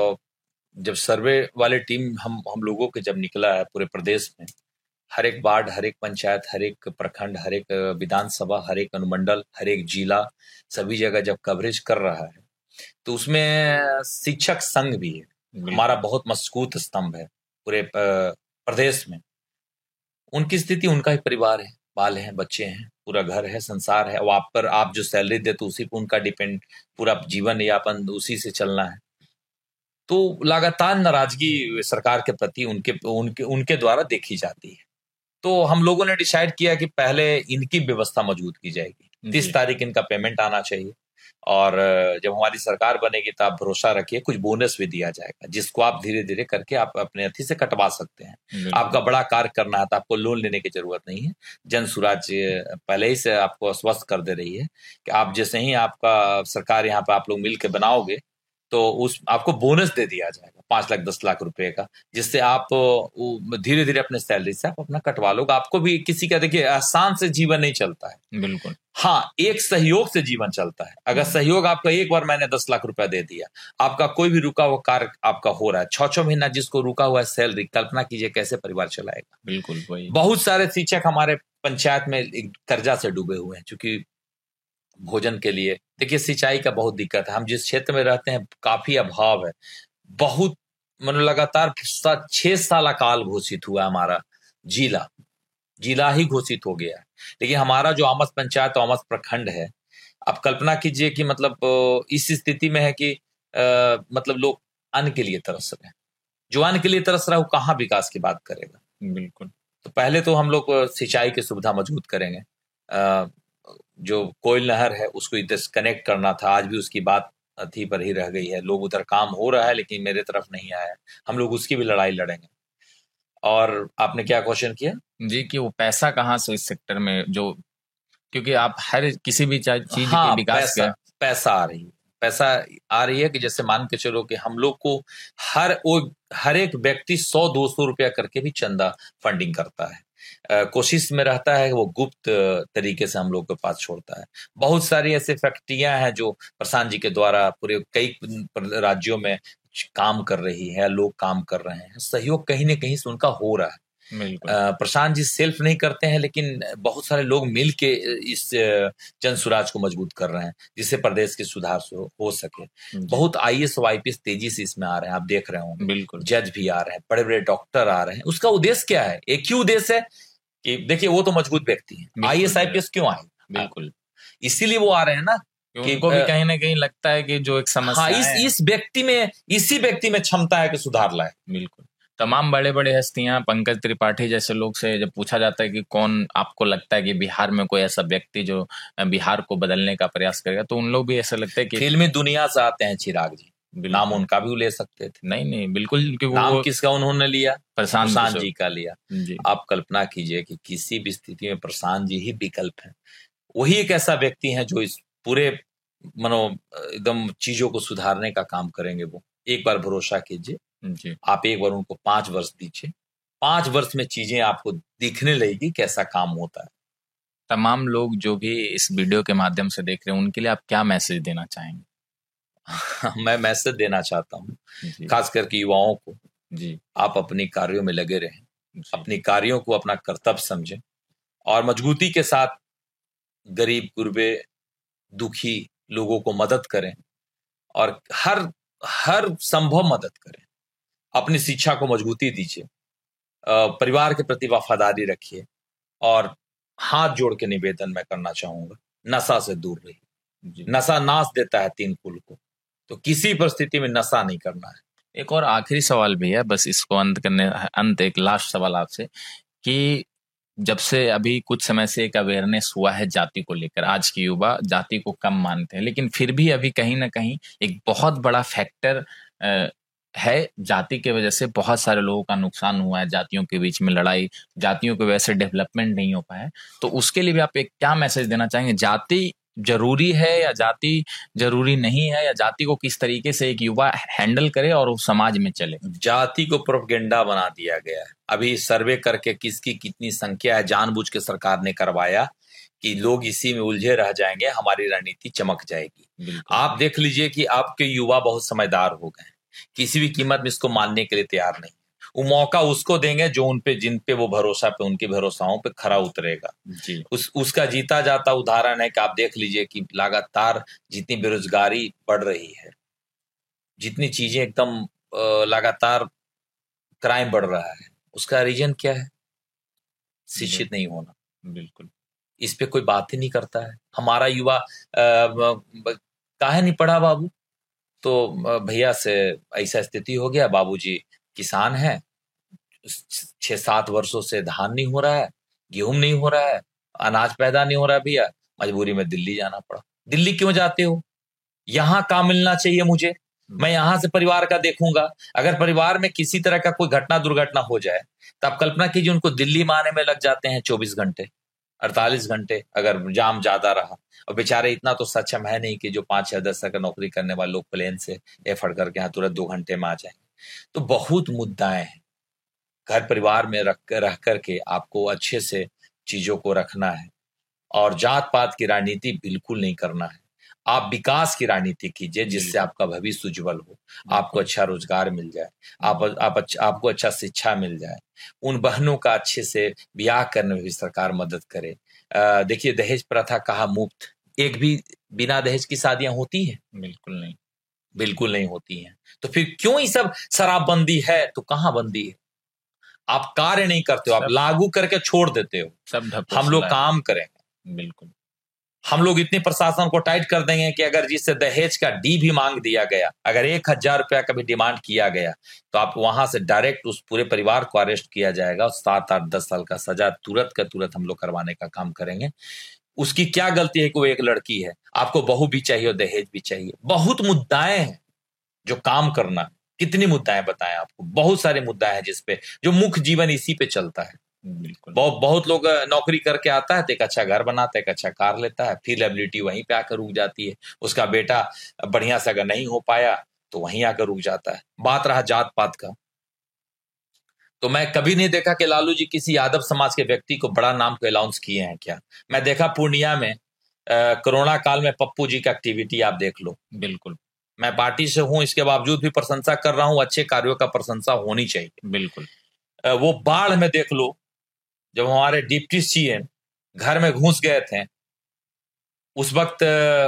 जब सर्वे वाले टीम हम हम लोगों के जब निकला है पूरे प्रदेश में, हर एक वार्ड, हर एक पंचायत, हर एक प्रखंड, हर एक विधानसभा, हर एक अनुमंडल, हर एक जिला, सभी जगह जब कवरेज कर रहा है तो उसमें शिक्षक संघ भी है, हमारा बहुत मजबूत स्तंभ है पूरे प्रदेश में। उनकी स्थिति उनका ही परिवार है, बाल हैं, बच्चे हैं, पूरा घर है, संसार है। अब आप पर आप जो सैलरी दे तो उसी पर उनका डिपेंड, पूरा जीवन यापन उसी से चलना है। तो लगातार नाराजगी सरकार के प्रति उनके उनके उनके द्वारा देखी जाती है। तो हम लोगों ने डिसाइड किया कि पहले इनकी व्यवस्था मजबूत की जाएगी। तीस तारीख इनका पेमेंट आना चाहिए और जब हमारी सरकार बनेगी तो आप भरोसा रखिए कुछ बोनस भी दिया जाएगा, जिसको आप धीरे धीरे करके आप अपने अथी से कटवा सकते हैं। आपका बड़ा कार्य करना है तो आपको लोन लेने की जरूरत नहीं है। जन सुराज पहले ही से आपको आश्वस्त कर दे रही है कि आप जैसे ही आपका सरकार यहाँ पे आप लोग मिल के बनाओगे तो उस आपको बोनस दे दिया जाएगा पांच लाख दस लाख रुपए का, जिससे आप धीरे धीरे अपने सैलरी से आप अपना कटवा लोगे। आपको भी किसी का देखिए आसान से जीवन नहीं चलता है, बिल्कुल हाँ, एक सहयोग से जीवन चलता है। अगर सहयोग आपका एक बार मैंने दस लाख रुपया दे दिया, आपका कोई भी रुका हुआ कार्य आपका हो रहा है, छह छह महीना जिसको रुका हुआ है सैलरी, कल्पना कीजिए कैसे परिवार चलाएगा। बिल्कुल वही। बहुत सारे शिक्षक हमारे पंचायत में कर्जा से डूबे हुए हैं, क्योंकि भोजन के लिए देखिए सिंचाई का बहुत दिक्कत है। हम जिस क्षेत्र में रहते हैं काफी अभाव है, बहुत मतलब लगातार छह साल अकाल घोषित हुआ हमारा जिला जिला ही घोषित हो गया है। लेकिन हमारा जो आमस पंचायत आमस प्रखंड है, आप कल्पना कीजिए कि मतलब इस स्थिति में है कि आ, मतलब लोग अन्न के लिए तरस रहे हैं। जो अन्न के लिए तरस रहा है वो कहाँ विकास की बात करेगा। बिल्कुल। तो पहले तो हम लोग सिंचाई की सुविधा मजबूत करेंगे। आ, जो कोयल नहर है उसको इधर कनेक्ट करना था, आज भी उसकी बात अथी पर ही रह गई है। लोग उधर काम हो रहा है लेकिन मेरे तरफ नहीं आया, हम लोग उसकी भी लड़ाई लड़ेंगे। और आपने क्या क्वेश्चन किया जी कि वो पैसा कहाँ से इस सेक्टर में, जो क्योंकि आप हर किसी भी चीज हाँ, के विकास पैसा, का पैसा आ रही है पैसा आ रही है कि जैसे मान के चलो कि हम लोग को हर वो हर एक व्यक्ति सौ दो सौ रुपया करके भी चंदा फंडिंग करता है। Uh, कोशिश में रहता है वो गुप्त तरीके से हम लोग के पास छोड़ता है। बहुत सारी ऐसे फैक्ट्रियां हैं जो प्रशांत जी के द्वारा पूरे कई राज्यों में काम कर रही है, लोग काम कर रहे हैं, सहयोग कहीं ना कहीं से उनका हो रहा है। प्रशांत जी सेल्फ नहीं करते हैं लेकिन बहुत सारे लोग मिल के इस जन सुराज को मजबूत कर रहे हैं, जिससे प्रदेश के सुधार हो सके। बहुत आई ए एस और आई पी एस तेजी से इसमें आ रहे हैं, आप देख रहे होंगे। बिल्कुल। जज भी आ रहे हैं, बड़े बड़े डॉक्टर आ रहे हैं। उसका उद्देश्य क्या है? एक ही उद्देश्य है कि देखिए वो तो मजबूत व्यक्ति है, I A S I P S क्यों आए? बिल्कुल, इसीलिए वो आ रहे हैं ना कि उनको भी कहीं ना कहीं लगता है कि जो एक समस्या हाँ, इस है, इस व्यक्ति में इसी व्यक्ति में क्षमता है कि सुधार लाए। बिल्कुल। तमाम बड़े बड़े हस्तियां, पंकज त्रिपाठी जैसे लोग से जब पूछा जाता है कि कौन आपको लगता है कि बिहार में कोई ऐसा व्यक्ति जो बिहार को बदलने का प्रयास करेगा, तो उन लोग भी ऐसा लगता है कि फिल्मी दुनिया से आते हैं चिराग जी, नाम उनका भी ले सकते थे। नहीं नहीं बिल्कुल, क्योंकि नाम किसका उन्होंने लिया? प्रशांत प्रशांत जी का लिया जी। आप कल्पना कीजिए कि किसी भी स्थिति में प्रशांत जी ही विकल्प है। वही एक ऐसा व्यक्ति है जो इस पूरे मनो एकदम चीजों को सुधारने का काम करेंगे वो। एक बार भरोसा कीजिए जी। आप, एक बार उनको पांच वर्ष दीजिए, पांच वर्ष में चीजें आपको दिखने लगेगी कैसा काम होता है। तमाम लोग जो भी इस वीडियो के माध्यम से देख रहे हैं उनके लिए आप क्या मैसेज देना चाहेंगे? मैं मैसेज देना चाहता हूँ जी। खास करके युवाओं को, जी। आप अपनी कार्यों में लगे रहें, जी। अपनी कार्यों को अपना कर्तव्य समझें और मजबूती के साथ गरीब गुरबे दुखी लोगों को मदद करें और हर हर संभव मदद करें। अपनी शिक्षा को मजबूती दीजिए, परिवार के प्रति वफादारी रखिए और हाथ जोड़ के निवेदन मैं करना चाहूंगा, नशा से दूर रहिए। नशा नाश देता है तीन कुल को, तो किसी परिस्थिति में नशा नहीं करना है। एक और आखिरी सवाल भी है, बस इसको अंत करने अंत एक लास्ट सवाल आपसे कि जब से अभी कुछ समय से एक अवेयरनेस हुआ है जाति को लेकर, आज की युवा जाति को कम मानते हैं, लेकिन फिर भी अभी कहीं ना कहीं एक बहुत बड़ा फैक्टर है, जाति के वजह से बहुत सारे लोगों का नुकसान हुआ है, जातियों के बीच में लड़ाई, जातियों की वजह से डेवलपमेंट नहीं हो पाया है। तो उसके लिए भी आप एक क्या मैसेज देना चाहेंगे? जाति जरूरी है या जाति जरूरी नहीं है, या जाति को किस तरीके से एक युवा हैंडल करे और उस समाज में चले? जाति को प्रोपेगेंडा बना दिया गया है। अभी सर्वे करके किसकी कितनी संख्या है जानबूझ के सरकार ने करवाया कि लोग इसी में उलझे रह जाएंगे, हमारी रणनीति चमक जाएगी। आप देख लीजिए कि आपके युवा बहुत समझदार हो गए, किसी भी कीमत में इसको मानने के लिए तैयार नहीं। वो मौका उसको देंगे जो उन पे जिन पे वो भरोसा पे उनके भरोसाओं पे खरा उतरेगा। जी। उस उसका जीता जाता उदाहरण है कि आप देख लीजिए कि लगातार जितनी बेरोजगारी बढ़ रही है, जितनी चीजें एकदम लगातार क्राइम बढ़ रहा है, उसका रीजन क्या है? शिक्षित नहीं होना। बिल्कुल। इस पे कोई बात ही नहीं करता है। हमारा युवा काहे नहीं पढ़ा बाबू? तो भैया से ऐसा स्थिति हो गया, बाबूजी किसान है, छह सात वर्षों से धान नहीं हो रहा है, गेहूं नहीं हो रहा है, अनाज पैदा नहीं हो रहा है, भैया मजबूरी में दिल्ली जाना पड़ा। दिल्ली क्यों जाते हो? यहाँ काम मिलना चाहिए मुझे, मैं यहाँ से परिवार का देखूंगा। अगर परिवार में किसी तरह का कोई घटना दुर्घटना हो जाए तो आप कल्पना कीजिए उनको दिल्ली में आने में लग जाते हैं चौबीस घंटे अड़तालीस घंटे, अगर जाम ज्यादा रहा। और बेचारे इतना तो सक्षम है नहीं कि जो पांच छह दस का नौकरी करने वाले लोग प्लेन से एफर्ट करके यहाँ तुरंत दो घंटे में आ जाएंगे। तो बहुत मुद्दाएं हैं। घर परिवार में रख रह करके आपको अच्छे से चीजों को रखना है और जात पात की राजनीति बिल्कुल नहीं करना है। आप विकास की राजनीति कीजिए जिससे आपका भविष्य उज्जवल हो, आपको अच्छा रोजगार मिल जाए, आप, आप अच्छा, आपको अच्छा शिक्षा मिल जाए, उन बहनों का अच्छे से ब्याह करने में भी सरकार मदद करे। देखिए दहेज प्रथा कहा मुफ्त, एक भी बिना दहेज की शादियां होती हैं? बिल्कुल नहीं, बिल्कुल नहीं होती हैं। तो फिर क्यों ये सब शराबबंदी है? तो कहाँ बंदी है? आप कार्य नहीं करते हो, आप लागू करके छोड़ देते हो। सब हम लोग काम करेंगे। बिल्कुल, हम लोग इतने प्रशासन को टाइट कर देंगे कि अगर जिससे दहेज का डी भी मांग दिया गया, अगर एक हजार रुपया का भी डिमांड किया गया तो आप वहां से डायरेक्ट उस पूरे परिवार को अरेस्ट किया जाएगा और सात आठ दस साल का सजा तुरंत का तुरंत हम लोग करवाने का काम करेंगे। उसकी क्या गलती है कि वो एक लड़की है? आपको बहू भी चाहिए और दहेज भी चाहिए। बहुत मुद्दाएं हैं जो काम करना। कितनी मुद्दाएं बताएं आपको? बहुत सारे मुद्दाएं हैं जिसपे जो मुख्य जीवन इसी पे चलता है। बिल्कुल। बहुत बहुत लोग नौकरी करके आता है तो एक अच्छा घर बनाता है, एक अच्छा कार लेता है, फिर लायबिलिटी वहीं पे आकर रुक जाती है। उसका बेटा बढ़िया से अगर नहीं हो पाया तो वहीं आकर रुक जाता है। बात रहा जात पात का, तो मैं कभी नहीं देखा कि लालू जी किसी यादव समाज के व्यक्ति को बड़ा नाम को अनाउंस किए हैं क्या। मैं देखा पूर्णिया में कोरोना काल में पप्पू जी का एक्टिविटी आप देख लो। बिल्कुल, मैं पार्टी से हूं, इसके बावजूद भी प्रशंसा कर रहा हूं। अच्छे कार्यों का प्रशंसा होनी चाहिए। बिल्कुल। वो बाढ़ में देख लो, जब हमारे डिप्टी सीएम घर में घुस गए थे, उस वक्त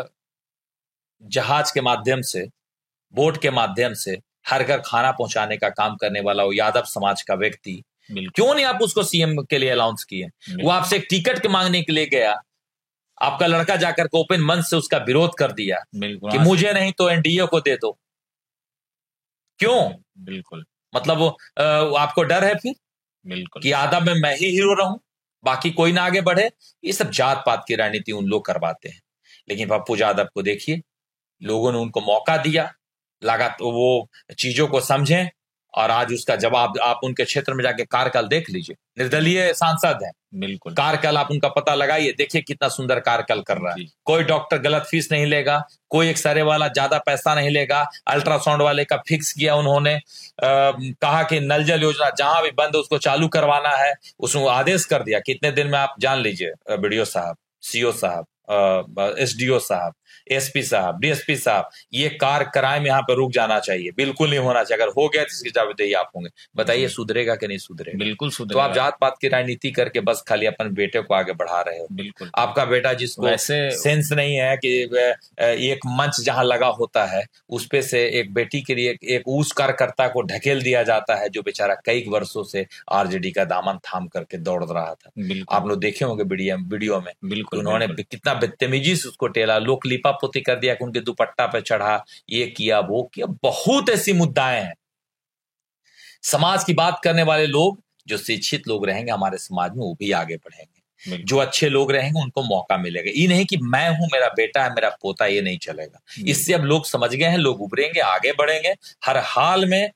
जहाज के माध्यम से, बोट के माध्यम से हर घर खाना पहुंचाने का काम करने वाला वो यादव समाज का व्यक्ति, क्यों नहीं आप उसको सीएम के लिए अनाउंस किए? वो आपसे एक टिकट के मांगने के लिए गया, आपका लड़का जाकर के ओपन मंच से उसका विरोध कर दिया कि मुझे नहीं तो एनडीए को दे दो। क्यों? बिल्कुल। मतलब वो आपको डर है फिर? बिल्कुल, कि आधा में मैं ही हीरो रहूं, बाकी कोई ना आगे बढ़े। ये सब जात पात की राजनीति उन लोग करवाते हैं। लेकिन पप्पू यादव को देखिए, लोगों ने उनको मौका दिया, लगा तो वो चीजों को समझें और आज उसका जवाब आप उनके क्षेत्र में जाके कार्यकाल देख लीजिए, निर्दलीय सांसद हैं, बिल्कुल कार्यकाल आप उनका पता लगाइए, देखिए कितना सुंदर कार्यकाल कर रहा है। कोई डॉक्टर गलत फीस नहीं लेगा, कोई एक्सरे वाला ज्यादा पैसा नहीं लेगा, अल्ट्रासाउंड वाले का फिक्स किया उन्होंने, आ, कहा कि नल जल योजना जहां भी बंद है उसको चालू करवाना है, उसको आदेश कर दिया। कितने दिन में आप जान लीजिए बीडीओ साहब, सीओ साहब, एसडीओ साहब, एसपी साहब, डीएसपी साहब, ये कार क्राइम यहाँ पे रुक जाना चाहिए, बिल्कुल नहीं होना चाहिए। अगर हो गया तो इसकी जवाबदेही आप होंगे। बताइए सुधरेगा कि नहीं सुधरेगा? बिल्कुल सुधरेगा। तो आप जात पात की राजनीति करके बस खाली अपन बेटे को आगे बढ़ा रहे हो। बिल्कुल आपका बेटा जिसको वैसे सेंस नहीं है कि एक मंच जहां लगा होता है उस पे से एक बेटी के लिए एक उस कार्यकर्ता को ढकेल दिया जाता है जो बेचारा कई वर्षों से आरजेडी का दामन थाम करके दौड़ रहा था। आप लोग देखे होंगे वीडियो में, बिल्कुल उन्होंने कितना बदतमीजी से उसको टेला, लोक लिपापोती कर दिया कि उनके दुपट्टा पे चढ़ा, ये किया वो किया। बहुत ऐसी मुद्दाएं हैं। समाज की बात करने वाले लोग, जो शिक्षित लोग रहेंगे हमारे समाज में, वो भी आगे बढ़ेंगे। जो अच्छे लोग रहेंगे उनको मौका मिलेगा। ये नहीं कि मैं हूं, मेरा बेटा है, मेरा पोता, ये नहीं चलेगा। इससे अब लोग समझ गए हैं, लोग उभरेंगे, आगे बढ़ेंगे। हर हाल में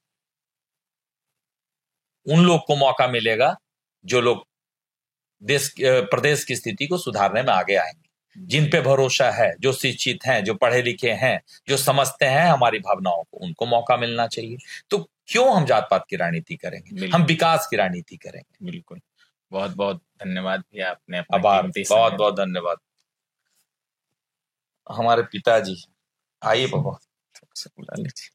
उन लोग को मौका मिलेगा जो लोग देश प्रदेश की स्थिति को सुधारने में आगे आएंगे, जिन पे भरोसा है, जो शिक्षित हैं, जो पढ़े लिखे हैं, जो समझते हैं हमारी भावनाओं को, उनको मौका मिलना चाहिए। तो क्यों हम जात पात की राजनीति करेंगे? हम विकास की राजनीति करेंगे। बिल्कुल। बहुत बहुत धन्यवाद भैया, आपने आभार, बहुत बहुत धन्यवाद। हमारे पिताजी, आइए बाबा, बुला लीजिए।